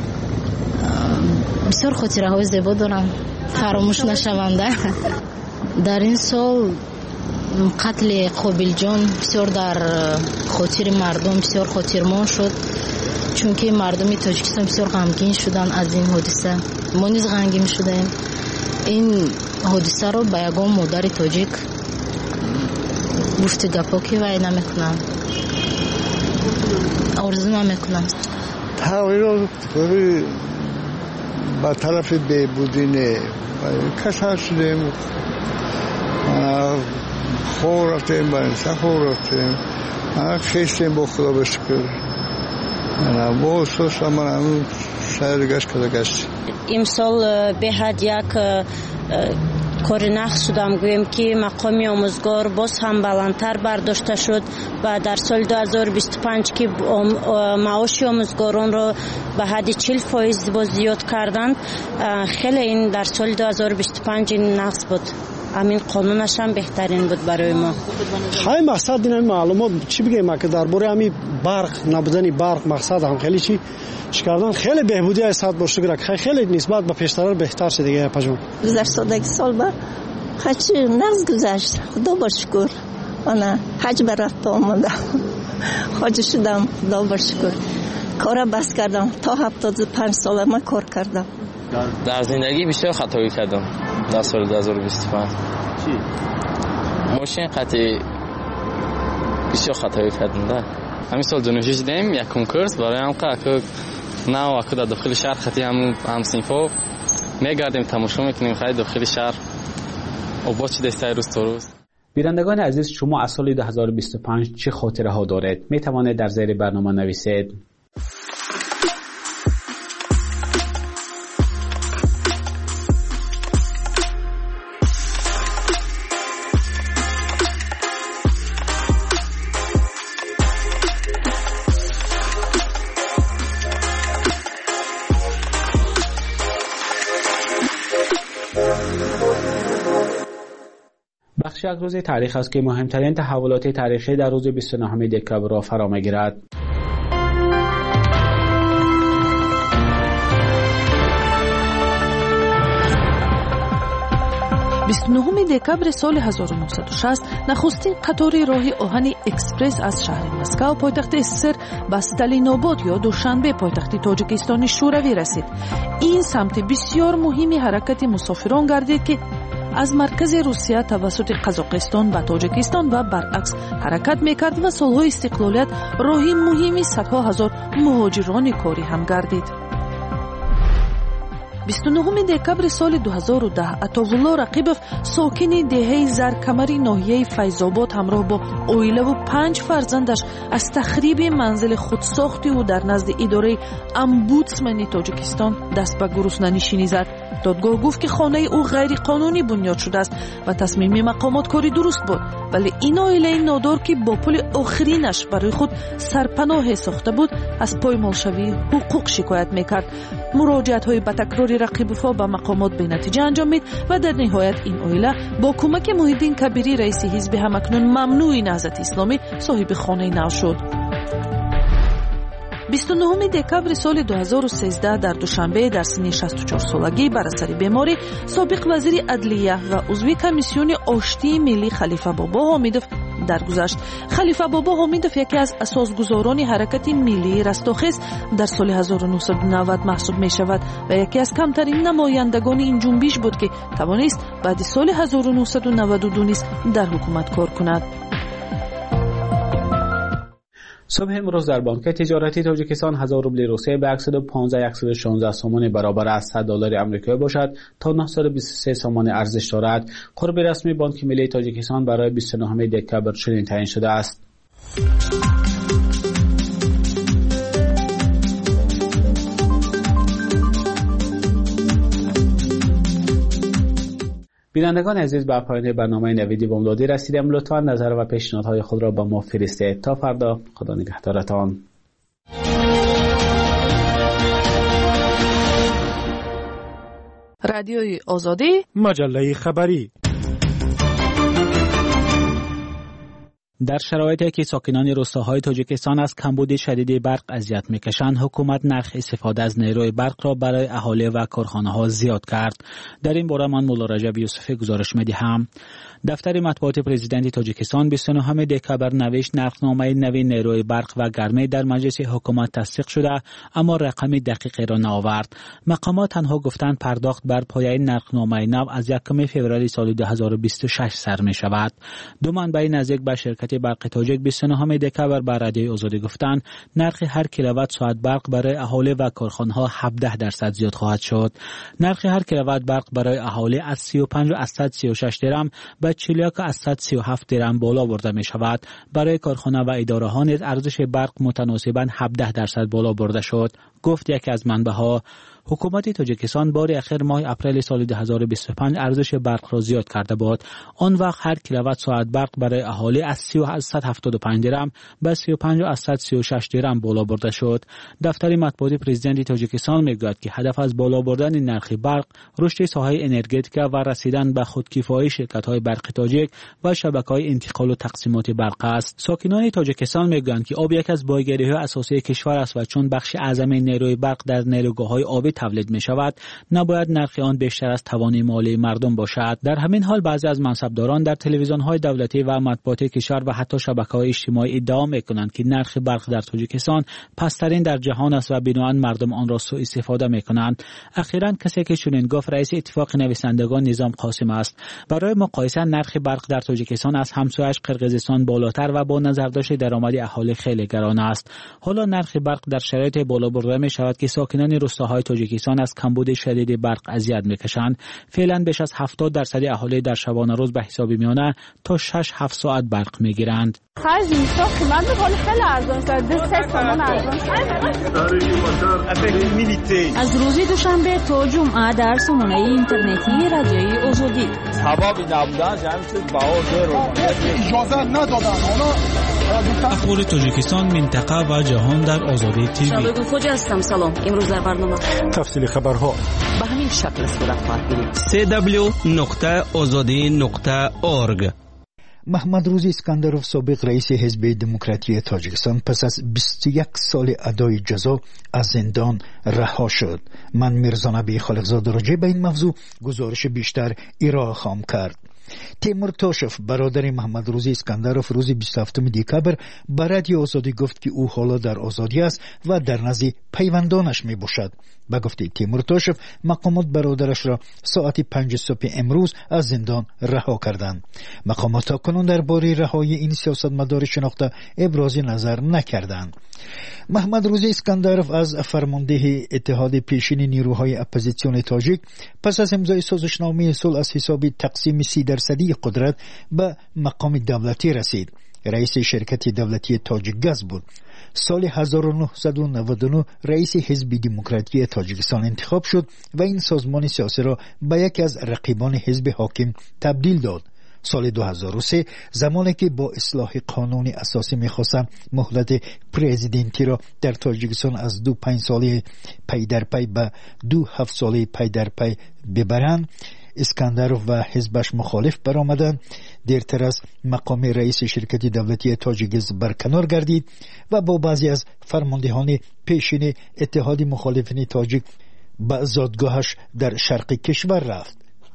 بسیار خاطره های زیبا دارم، فراموش نشونده. در این سال قتل قابل جان بسیار در خاطر مردم بسیار خاطرمان شد، چون که مردم تاجیکستان بسیار غمگین شدن از این حادثه. ما نیز غمگین شدیم. این حادثه رو به یگان مادر تاجیک گفت گپا که وای نمیکنم، آرزو نمیکنم. تغییرات به طرف بهبودی کسر شدیم، خوب رفتیم با انسان خوب رفتیم، خیشتیم با خدا بشکر. با احساس من همون شهر گشت. امسال به حد یک کار نقص شدم، گویم که مقام آموزگار باز هم بلندتر برداشته شد و در سال 2025 که معاش آموزگاران را به حد 40% باز زیاد کردند، خیلی این در سال 2025 این نقص بود. همین قانونش هم بهترین بود برای ما. خیلی مقصد این معلومات چی بگیم که درباره همین برق نبودن برق مقصد هم خیلی چی کردن، خیلی بهبودی از ساعت باشه که خیلی نسبت به پیشتر بهتر شده دیگه. پجون گذشته سال با خچ نز گذشت، خدا با شکر. انا حج برات اومدم، حاج شدم، خدا با شکر. کارا بس کردم، تا 75 سال ما کار کردم. در زندگی بسیار خطایی کردم در سال 2025. چی؟ ماشین قطعی بسیار خطایی کردم. همین سال دانشجو شدیم، یک کنکورس برای همقا که نه وقت در داخل شهر خطی هم صنفا میگردیم تماشا میکنیم خیلی داخل شهر آباد شده است روز تا روز. بینندگان عزیز، شما از سال 2025 چه خاطره ها دارید؟ می توانید در زیر برنامه نویسید. بخش یک روز تاریخ است که مهمترین تحولات تاریخی در روز 29 دکبر را فرا می‌گیرد. 29 دکبر سال 1960 نخستین قطار راه آهن اکسپرس از شهر مسکو پایتخت SSR به استالیناباد یا دوشنبه پایتخت تاجیکستان شوروی رسید. این سمت بسیار مهمی حرکت مسافران گردید که از مرکز روسیه توسط قزاقستان به تاجیکستان و برعکس حرکت میکرد و سالهای استقلالیت راهی مهمی صدها هزار مهاجران کاری هم گردید. 29 دکبر سال 2010 عطاالله رقیبов ساکن دهه زرکمری ناحیه فیض‌آباد همراه با اویله و 5 فرزندش از تخریب منزل خودساختی او در نزد اداره امبودسمن تاجیکستان دست به گروسنه‌نشینی زد. دادگاه گفت که خانه او غیر قانونی بنیاد شده است و تصمیم مقامات کاری درست بود، ولی این عائله نادار که با پول آخرینش برای خود سرپناه ساخته بود از پایمالشوی حقوق شکایت میکرد. مراجعت‌های با تکرار رقیب‌ها به مقامات به نتیجه انجامید و در نهایت این عائله با کمک محیدین کبیری رئیس حزب همکنون ممنوع نهضت اسلامی صاحب خانه نو شد. 29 دکبر سال 2013 در دوشنبه در سن 64 سالگی بر اثر بیماری سابق وزیر عدلیه و عضو کمیسیون آشتی ملی خلیفه بابا حامدov درگذشت. خلیفه بابا حمیدوف یکی از اساسگزاران حرکت ملی رستاخیز در سال 1990 محسوب می شود و یکی از کمترین نمایندگان این جنبش بود که توانست بعد سال 1992 نیز در حکومت کار کند. صبح امروز در بانک تجارتی تاجیکستان 1000 روبل روسیه به 115 سومانی برابر از $100 آمریکایی باشد تا 923 سومانی ارزش دارد. قرب رسمی بانک ملی تاجیکستان برای 29 دکبر چنین تعیین شده است. بینندگان عزیز، به پایان برنامه نویدی بامدادی رسیدیم. لطفا نظر و پیشنهادهای خود را به ما فرستید. تا فردا، خدا نگهدارتان. رادیوی آزادی، مجله خبری. در شرایطی که ساکنان روستاهای تاجیکستان از کمبود شدید برق اذیت میکشند، حکومت نرخ استفاده از نیروی برق را برای اهالی و کارخانه‌ها زیاد کرد. در این باره من مولا رجب یوسفی گزارش می‌دهم. دفتر مطبوعات پرزیدنت تاجیکستان 29 دکبر نوشت نرخنامه نوی نیروی برق و گرمی در مجلس حکومت تصدیق شده، اما رقم دقیقی را نآورد. مقامات تنها گفتند پرداخت بر پایه نرخنامه نو از 1 فوریه سال 2026 سر می شود. دو منبع نزدیک به شرکت برق تاجیک 29 دکبر بر رادیوی آزادی گفتند نرخ هر کیلووات ساعت برق برای اهالی و کارخانه‌ها 17% زیاد خواهد شد. نرخ هر کیلووات برق برای اهالی از 35.36 درم به 41.37 درم بالا برده می شود. برای کارخانه و اداره ها نیز ارزش برق متناسباً 17% بالا برده شد. گفت یکی از منبع‌ها. حکومت تاجیکستان بار اخیر ماه اپریل سال 2025 ارزش برق را زیاد کرده بود. آن وقت هر کیلووات ساعت برق برای اهالی از 375 درم به 35.36 درم بالا برده شد. دفتر مطبوعات پرزیدنت تاجیکستان میگوید که هدف از بالا بردن نرخ برق رشد ساحه انرژتیک و رسیدن به خودکفایی شرکت‌های برق تاجیک و شبکه‌های انتقال و تقسیمات برق است. ساکنان تاجیکستان میگویند که آب یک از بایگری‌های اساسی کشور است و چون بخش اعظم نیروی برق در نیروگاه‌های آبی تولید می شود، نباید نرخ آن بیشتر از توان مالی مردم باشد. در همین حال بعضی از منصبداران در تلویزیون‌های دولتی و مطبوعات کشور و حتی شبکه‌های اجتماعی ادعا می‌کنند که نرخ برق در تاجیکستان پسترین در جهان است و بنابراین مردم آن را سوء استفاده می‌کنند. اخیراً کسی که چنین گفت رئیس اتفاق نویسندگان نظام قاسم است. برای مقایسه نرخ برق در تاجیکستان از همسایه‌اش قرقیزستان بالاتر و با نظرداشت درآمد اهالی خیلی گران است. حالا نرخ برق در شرایط بالا برده می‌شود که ساکنان روستاهای تاجیکستان از کمبود شدید برق اذیت می‌کشند. فعلا بیش از 70% اهالی در شبانه روز به حساب میانه تا 6-7 ساعت برق میگیرند. خرج اینستا قیمت حال خیلی ارزان شده، 3 تومان ارزان شده. از روز دوشنبه تا جمعه در سامانه اینترنتی رادیوی آزادی. ثوابی نبودن جمعی چیز باور رو اجازه ندادن. اخبار تاجیکستان، منطقه و جهان در آزادی تیوی. شبکه خوج هستم. سلام. امروز در برنامه تفصیل خبرها به همین شکل صورت خواهد گرفت. www.azadi.org. محمد روزی اسکندروف سابق رئیس حزب دموکراتی تاجیکستان پس از 21 سال ادای جزا از زندان رها شد. من میرزا نبی خالقزاده راجع به این موضوع گزارش بیشتر ارائه خواهم کرد. تیمور توشف برادر محمد روزی اسکندروف روز 27 دکبر به رادیو آزادی گفت که او حالا در آزادی است و در نزد پیوندانش می باشد. به گفته تیمور توشف مقامات برادرش را ساعت 5 صبح امروز از زندان رها کردند. مقامات تاکنون درباره رهایی این سیاستمدار شناخته ابراز نظر نکردند. محمد روزی اسکندروف از فرمانده اتحاد پیشین نیروهای اپوزیسیون تاجیک پس از امضای سازشنامه صلح از حساب تقسیم 30% قدرت به مقام دولتی رسید. رئیس شرکت دولتی تاجیک گاز بود. سال 1999 رئیس حزب دموکراتی تاجیکستان انتخاب شد و این سازمان سیاسی را به یکی از رقیبان حزب حاکم تبدیل داد. سال 2003 زمانی که با اصلاح قانون اساسی می‌خواستند مهلت پرزیدنتی را در تاجیکستان از 5 ساله پی در پی به 7 ساله پی در پی ببرند، اسکندروف و حزبش مخالف برآمدند. دیرتر از مقام رئیس شرکت دولتی تاجیکز برکنار گردید و با بعضی از فرماندهان پیشین اتحاد مخالفین تاجیک به زادگاهش در شرق کشور رفت.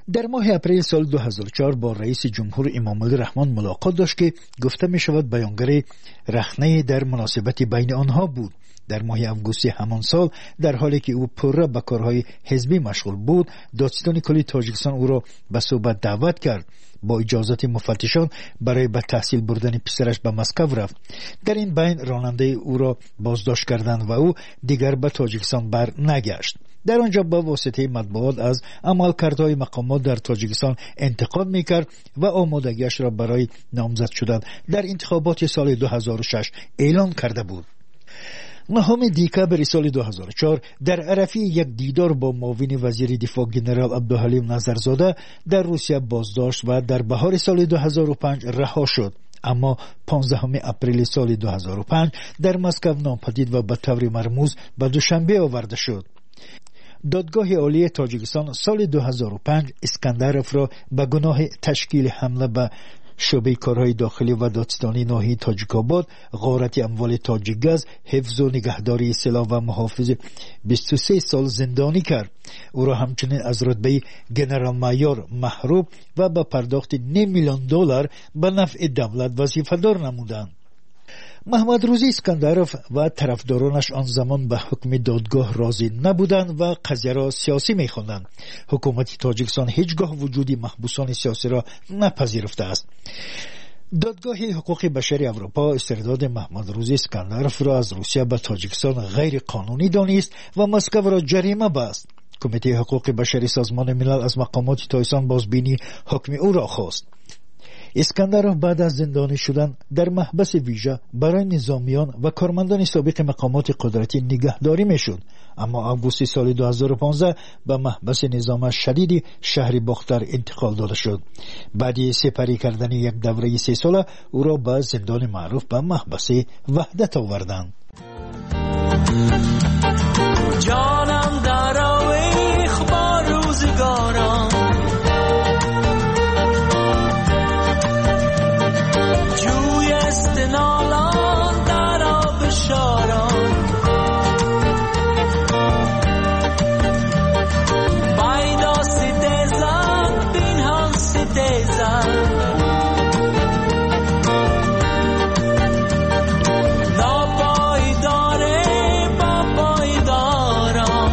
در ماه اپریل سال 2004 با رئیس جمهور امامعلی رحمان ملاقات داشت که گفته می شود بیانگر رخنه در مناسبت بین آنها بود. در ماه آگوست همان سال در حالی که او پرره به کارهای حزبی مشغول بود، دادستان کلی تاجیکستان او را به صحبت دعوت کرد. با اجازت مفتشان برای به تحصیل بردن پسرش به مسکو رفت. در این بین راننده او را بازداشت کردند و او دیگر به تاجیکستان بر نگشت. در آنجا با واسطه مطبوعات از عملکردهای مقامات در تاجیکستان انتقاد میکرد و آمادگیش را برای نامزد شدن در انتخابات سال 2006 اعلان کرده بود. 9 دکبر سال 2004 در عرفه یک دیدار با معاون وزیر دفاع جنرال عبدالحلیم نظرزاده در روسیه بازداشت و در بهار سال 2005 رها شد. اما 15 اپریل سال 2005 در مسکو ناپدید و به طور مرموز به دوشنبه آورده شد. دادگاه عالی تاجیکستان سال 2005 اسکندرف را به گناه تشکیل حمله به شعبه کارهای داخلی و دادستانی ناحیه تاجیک‌آباد، غارت اموال تاجیک‌گاز، حفظ و نگهداری سلاح و محافظ 23 سال زندانی کرد. او را همچنین از رتبه گنرال مایور محروم و به پرداخت $5 میلیون به نفع دولت وظیفه‌دار نمودند. محمد روزی اسکندرف و طرفدارانش آن زمان به حکم دادگاه راضی نبودند و قضیه را سیاسی می‌خواندند. حکومت تاجیکستان هیچگاه وجود محبوسان سیاسی را نپذیرفته است. دادگاه حقوق بشر اروپا استرداد محمد روزی اسکندرف را از روسیه به تاجیکستان غیر قانونی دانست و مسکو را جریمه بست. کمیته حقوق بشری سازمان ملل از مقامات تاجیکستان بازبینی حکم او را خواست. اسکندرف بعد از زندانی شدن در محبس ویژه برای نظامیان و کارمندان سابق مقامات قدرتی نگهداری میشد، اما آگوست سال 2015 به محبس نظام شدید شهر باختر انتقال داده شد. بعد سپری کردن یک دوره 3 ساله او را به زندان معروف به محبس وحدت آوردند. جانم در آویخ با روزگاران، جوی استنالان در آب شاران، بایدا سیدزن بینهان سیدزن، ناپایداره با پایداران،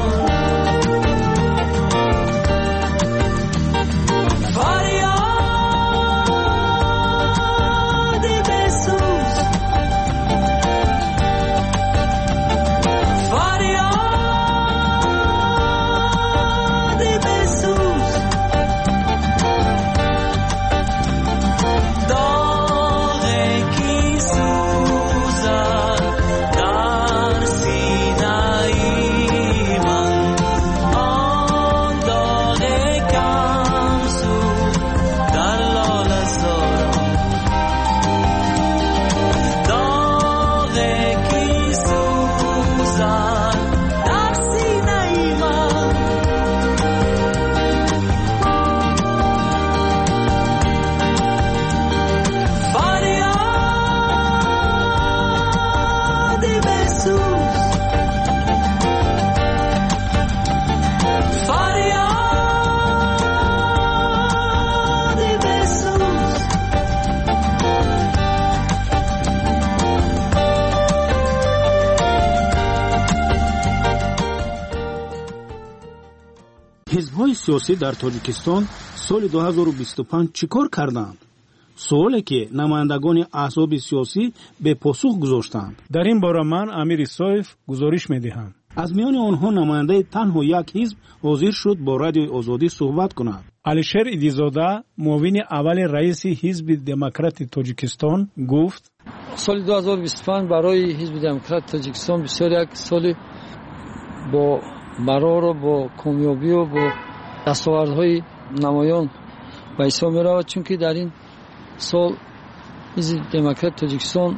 حزب‌های سیاسی در تاجیکستان سال 2025 چیکار کردند؟ سوالی که نمایندگان احزاب سیاسی به پاسخ گذاشتند. در این باره من امیر اسایف گزارش می‌دهم. از میان آنها نماینده تنها یک حزب حاضر شد با رادیوی آزادی صحبت کند. علیشیر ایدیزاده، معاون اول رئیس حزب دموکرات تاجیکستان گفت: سال 2025 برای حزب دموکرات تاجیکستان بسیار یک سال با برار و با کامیابی و با دستاوردهای نمایان به حساب می‌رود، چون که در این سال حزب دموکرات تاجیکستان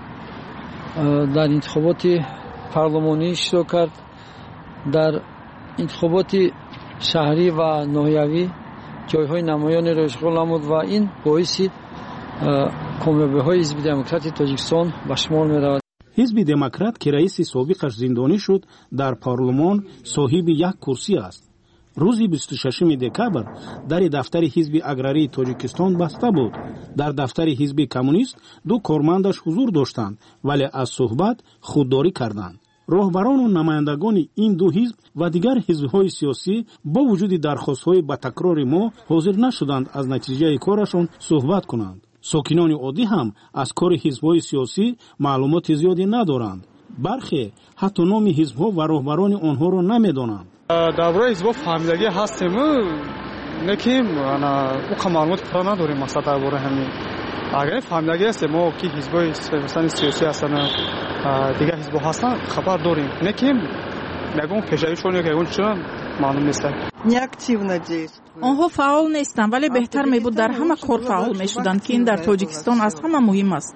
در انتخابات پارلمانی اشتراک کرد، در انتخابات شهری و ناحیوی جایهای نمایانی را اشغال نمود و این باعث کامیابی‌های حزب دموکرات تاجیکستان به شمار می‌رود. حزب دموکرات که رئیس سابقش زندانی شد در پارلمان صاحب یک کرسی است. روز 26 دکبر در دفتر حزب اگراری تاجیکستان بسته بود. در دفتر حزب کمونیست دو کارمندش حضور داشتند ولی از صحبت خودداری کردند. راهبران و نمایندگان این دو حزب و دیگر حزب‌های سیاسی با وجود درخواست‌های با تکرار ما حاضر نشدند از نتیجه کارشان صحبت کنند. ساکنان عادی هم از کار حزب‌های سیاسی معلومات زیادی ندارند. برخی حتی نام حزب‌ها و راهبران آنها را نمی‌دانند. در برای حزب فهمیدگی هستیم نکیم او معلومات پورا نداریم. مثلا در برای همین اگر فهمیدگی هست ما که حزب‌های سیاسی هستن دیگه حزب هستن خبر داریم نکیم نگم پیشایشون یکون چون معلوم نیست. آنها فعال نیستند ولی بهتر میبود در همه کار فعال میشدند که این در تاجیکستان از همه مهم است.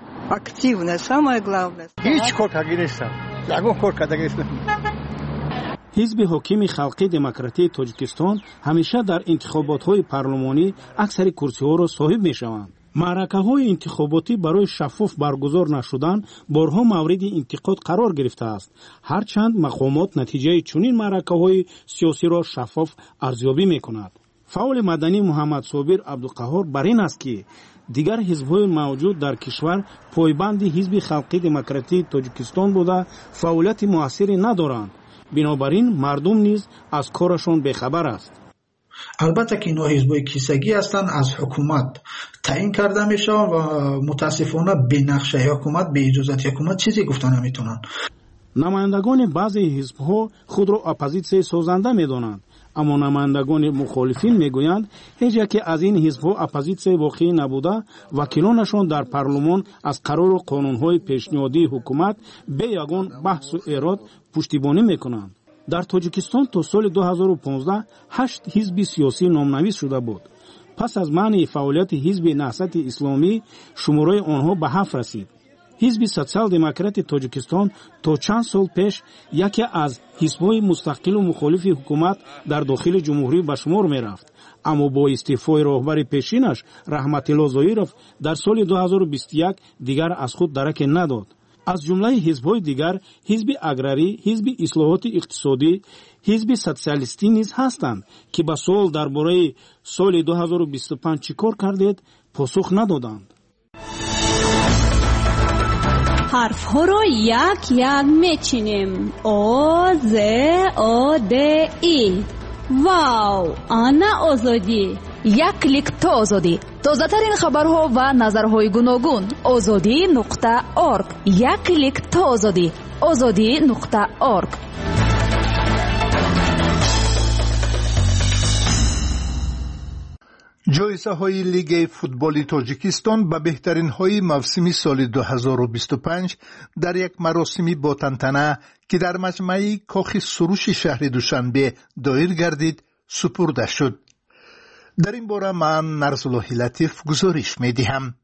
هیچ کار کردی نیستم. یگان کار کردی نیستم. حزب حاکم خلقی دموکراتی تاجیکستان همیشه در انتخابات‌های پارلمانی اکثر کرسی‌ها را صاحب می‌شوند. معرکه‌های انتخاباتی برای شفاف برگزار نشدن بارها مورد انتقاد قرار گرفته است. هرچند مقامات نتیجه چنین معرکه‌های سیاسی را شفاف ارزیابی می‌کند. فعال مدنی محمد صابر عبدالقهار بر این است که دیگر حزب‌های موجود در کشور پایبند حزب خلقی دموکراتی تاجیکستان بوده فعالیت موثری ندارند. بنابراین مردم نیز از کارشان بیخبر است. البته که اینا حزبای کیسگی هستند از حکومت تعیین کرده میشه و متاسفانه به نقشه حکومت به اجازه حکومت چیزی گفته نمیتونن. نمایندگان بعضی حزب‌ها خود را اپوزیسیون سازنده میدانند، اما نمایندگان مخالفین میگویند هیچ یکی از این حزب‌ها اپوزیسیون واقعی نبوده. وکیلانشان در پارلمان از قرار و قانون‌های پیشنهادی حکومت به یگان بحث و ایراد پشتیبانی میکنند. در تاجیکستان تا سال 2015 8 حزب سیاسی نامنویس شده بود. پس از منع فعالیت حزب نهضت اسلامی شماره آنها به 7 رسید. حزب سوسیال دموکرات تاجیکستان تا چند سال پیش یکی از حزب‌های مستقل و مخالف حکومت در داخل جمهوری به شمار می‌رفت، اما با استعفای راهبر پیشینش رحمت الله ظاهرов در سال 2021 دیگر از خود درک نداد. از جمله حزب‌های دیگر حزب اگراری، حزب اصلاحات اقتصادی، حزب سوسیالیستی نیز هستند که به سوال درباره سال 2025 چیکار کردید پاسخ ندادند. حرف ها رو یک یک میچینیم. او ز او د ای. واو، آنا آزادی. یک کلیک تا آزادی. تازه‌ترین خبرها و نظرهای گوناگون. azadi.org. یک کلیک تا آزادی. azadi.org. جایزه های لیگ فوتبال تاجیکستان به بهترین های موسم سال 2025 در یک مراسمی با تنتنه که در مجمع کاخ سروش شهر دوشنبه دایر گردید سپرده شد. در این باره من نرسالله لطیف گزارش می دهم.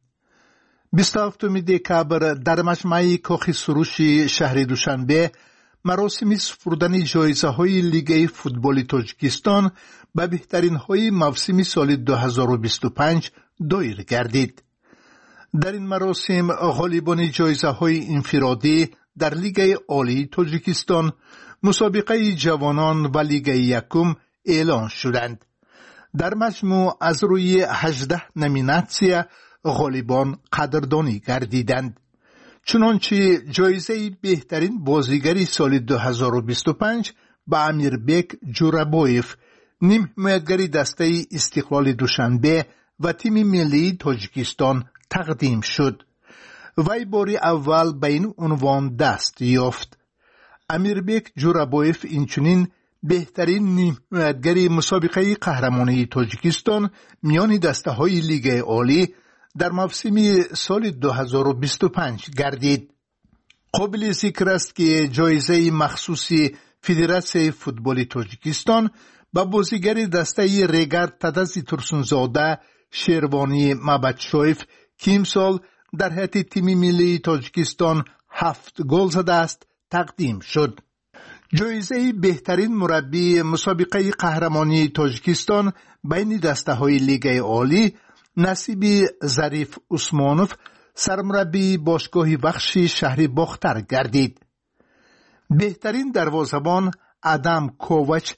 27 دکبر در مجمع کاخ سروش شهر دوشنبه مراسم سپردن جایزه های لیگ فوتبال تاجیکستان به بهترین های موسم سال 2025 دایر گردید. در این مراسم غالبان جایزه های انفرادی در لیگ عالی تاجیکستان، مسابقه جوانان و لیگ یکم اعلان شدند. در مجموع از روی 18 نامیناسیون غالبان قدردانی گردیدند. چنانچه جایزه بهترین بازیگری سال 2025 به امیربک جورابویف، نیم حمایتگری دسته استقلال دوشنبه و تیم ملی تاجیکستان تقدیم شد. وی بار اول به این عنوان دست یافت. امیربک جورابویف اینچنین بهترین نیم حمایتگری مسابقه قهرمانی تاجیکستان میان دسته های لیگ عالی در موسم سال 2025 گردید. قابل ذکر است که جایزه مخصوصی فدراسیون فوتبال تاجیکستان با بازیگر دسته ریگارد تدزی ترسونزاده شیروانی مبادشویف که امسال در هیئت تیم ملی تاجیکستان 7 گل زده است تقدیم شد. جایزه بهترین مربی مسابقه قهرمانی تاجیکستان بین دسته های لیگ عالی نصیب ظریف عثمانوف سرمربی باشگاه بخشی شهر باختر گردید. بهترین دروازه‌بان ادم کوواچ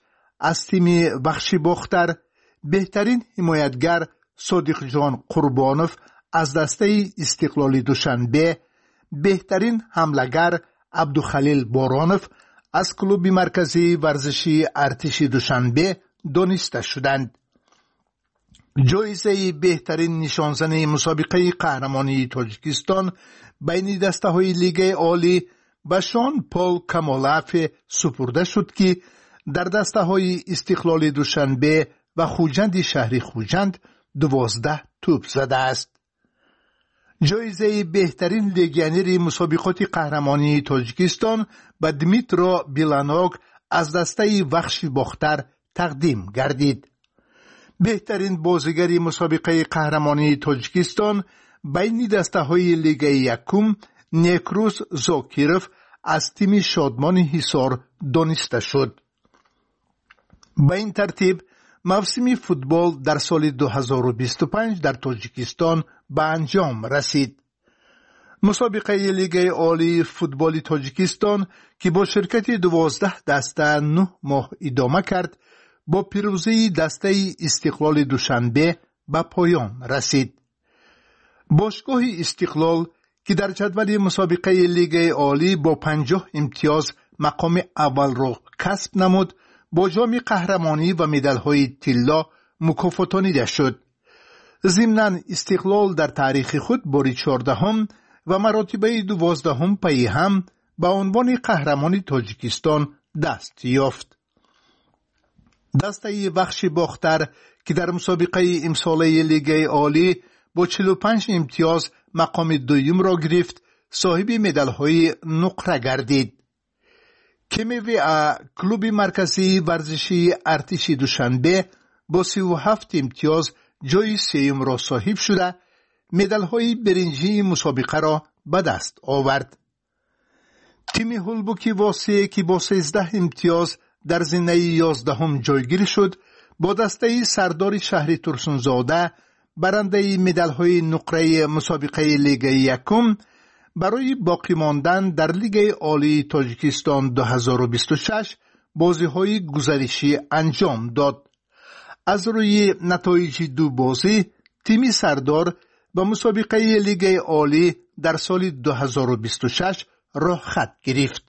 از تیم بخشی باختر بهترین حمایتگر صادق جان قربانوف از دسته استقلالی دوشنبه، بهترین حمله‌گر عبدالخلیل بارانوف از کلوب مرکزی ورزشی ارتش دوشنبه دانسته شدند. جایزه بهترین نشانزن مسابقه قهرمانی تاجیکستان بین دسته‌های لیگ عالی به شان پال کمالاف سپرده شد که در دسته‌های استقلال دوشنبه و خوجند شهری خوجند 12 توپ زده است. جایزه بهترین لگیونر مسابقات قهرمانی تاجیکستان به دمیترا بیلانوگ از دسته وخش باختر تقدیم گردید. بهترین بازیگر مسابقه قهرمانی تاجیکستان بین دسته‌های لیگ یکم نیکروز زاکیروف از تیم شادمان حصار دانسته شد. به این ترتیب موسم فوتبال در سال 2025 در تاجیکستان به انجام رسید. مسابقه لیگ عالی فوتبال تاجیکستان که با شرکت 12 دسته 9 ماه ادامه کرد، با پیروزی دسته استقلال دوشنبه به پایان رسید. باشگاه استقلال که در جدول مسابقه لیگ عالی با 50 امتیاز مقام اول را کسب نمود، با جام قهرمانی و مدال‌های طلا مکافاتانیده شد. ضمناً استقلال در تاریخ خود بار 14 و مراتبه 12 پی هم به عنوان قهرمان تاجیکستان دست یافت. دسته بخش باختر که در مسابقه امساله لیگ عالی با 45 امتیاز مقام دوم را گرفت، صاحب مدال‌های نقره گردید. KMVA کلوب مرکزی ورزشی ارتش دوشنبه با 37 امتیاز جای سوم را صاحب شده، مدال‌های برنجی مسابقه را به دست آورد. تیم هولبوکی واسه که با 13 امتیاز در زمینه 11 جایگیر شد، با دسته سردار شهری ترسونزاده برنده مدال‌های نقره مسابقه لیگ یکم برای باقی ماندن در لیگ عالی تاجیکستان 2026 بازی‌های گزارشی انجام داد. از روی نتایج دو بازی، تیم سردار به مسابقه لیگ عالی در سال 2026 راه خط گرفت.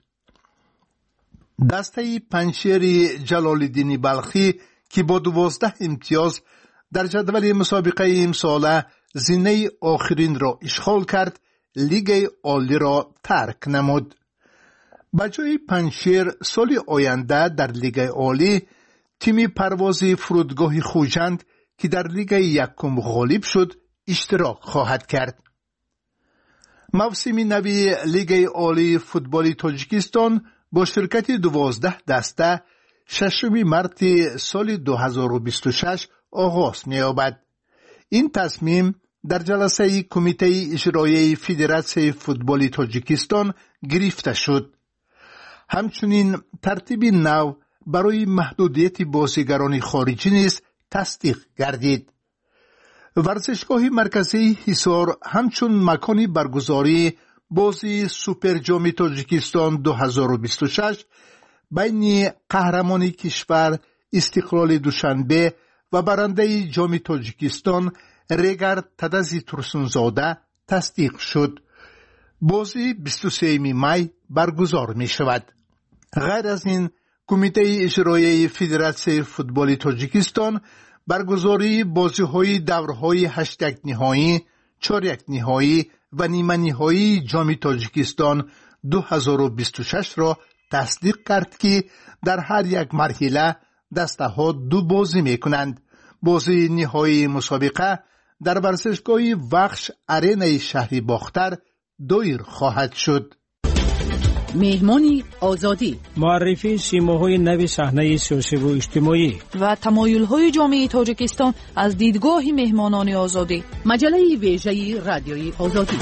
دسته پنجشیر جلال‌الدین بلخی که با 12 امتیاز در جدول مسابقه امساله زینه آخرین را اشغال کرد، لیگ عالی را ترک نمود. به جای پنجشیر سال آینده در لیگ عالی تیم پرواز فرودگاه خوجند که در لیگ یکم غالب شد اشتراک خواهد کرد. موسم نوی لیگ عالی فوتبال تاجیکستان با شرکت 12 دسته 6 مارس سال 2026 آغاز می‌یابد. این تصمیم در جلسه کمیته اجرایی فدراسیون فوتبال تاجیکستان گرفته شد. همچنین ترتیب نو برای محدودیت بازیگران خارجی نیز تصدیق گردید. ورزشگاه مرکزی حصار همچون مکانی برگزاری بازی سوپر جام تاجیکستان 2026 بین قهرمان کشور استقلال دوشنبه و برنده جام تاجیکستان ریگر تدزی ترسونزاده تصدیق شد. بازی 23 می برگزار می شود. غیر از این، کمیته اجرایی فدراسیون فوتبال تاجیکستان برگزاری بازی‌های دورهای 8 نهایی، 4 نهایی و نیمه نهایی جام تاجیکستان 2026 را تصدیق کرد که در هر یک مرحله دسته‌ها 2 بازی می‌کنند. بازی نهایی مسابقه در ورزشگاه وخش ارینای شهری باختر دایر خواهد شد. مهمانی آزادی، معرفی سیماهای نو صحنه سیاسی و اجتماعی و تمایل‌های جامعه تاجیکستان از دیدگاه مهمانان آزادی. مجله ویژه رادیوی آزادی.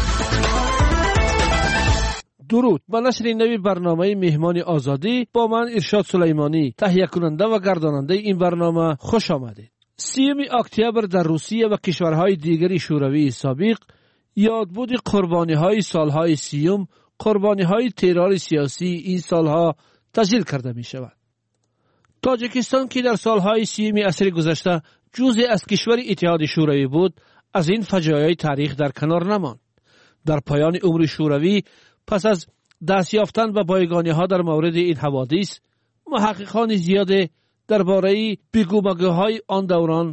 درود، با نشر نوی برنامه مهمان آزادی با من ارشاد سلیمانی، تهیه کننده و گرداننده این برنامه، خوش آمدید. 30 اکتبر در روسیه و کشورهای دیگری شوروی سابق یادبود قربانی‌های سالهای 30 قربانی‌های ترور سیاسی این سالها تسجیل کرده می شود. تاجیکستان که در سالهای 30 عصر گذشته جزء از کشور اتحاد شوروی بود، از این فجایع تاریخ در کنار نماند. در پایان عمر شوروی پس از دست یافتن به بایگانی‌ها در مورد این حوادث، محققان زیاد درباره بگومگوهای آن دوران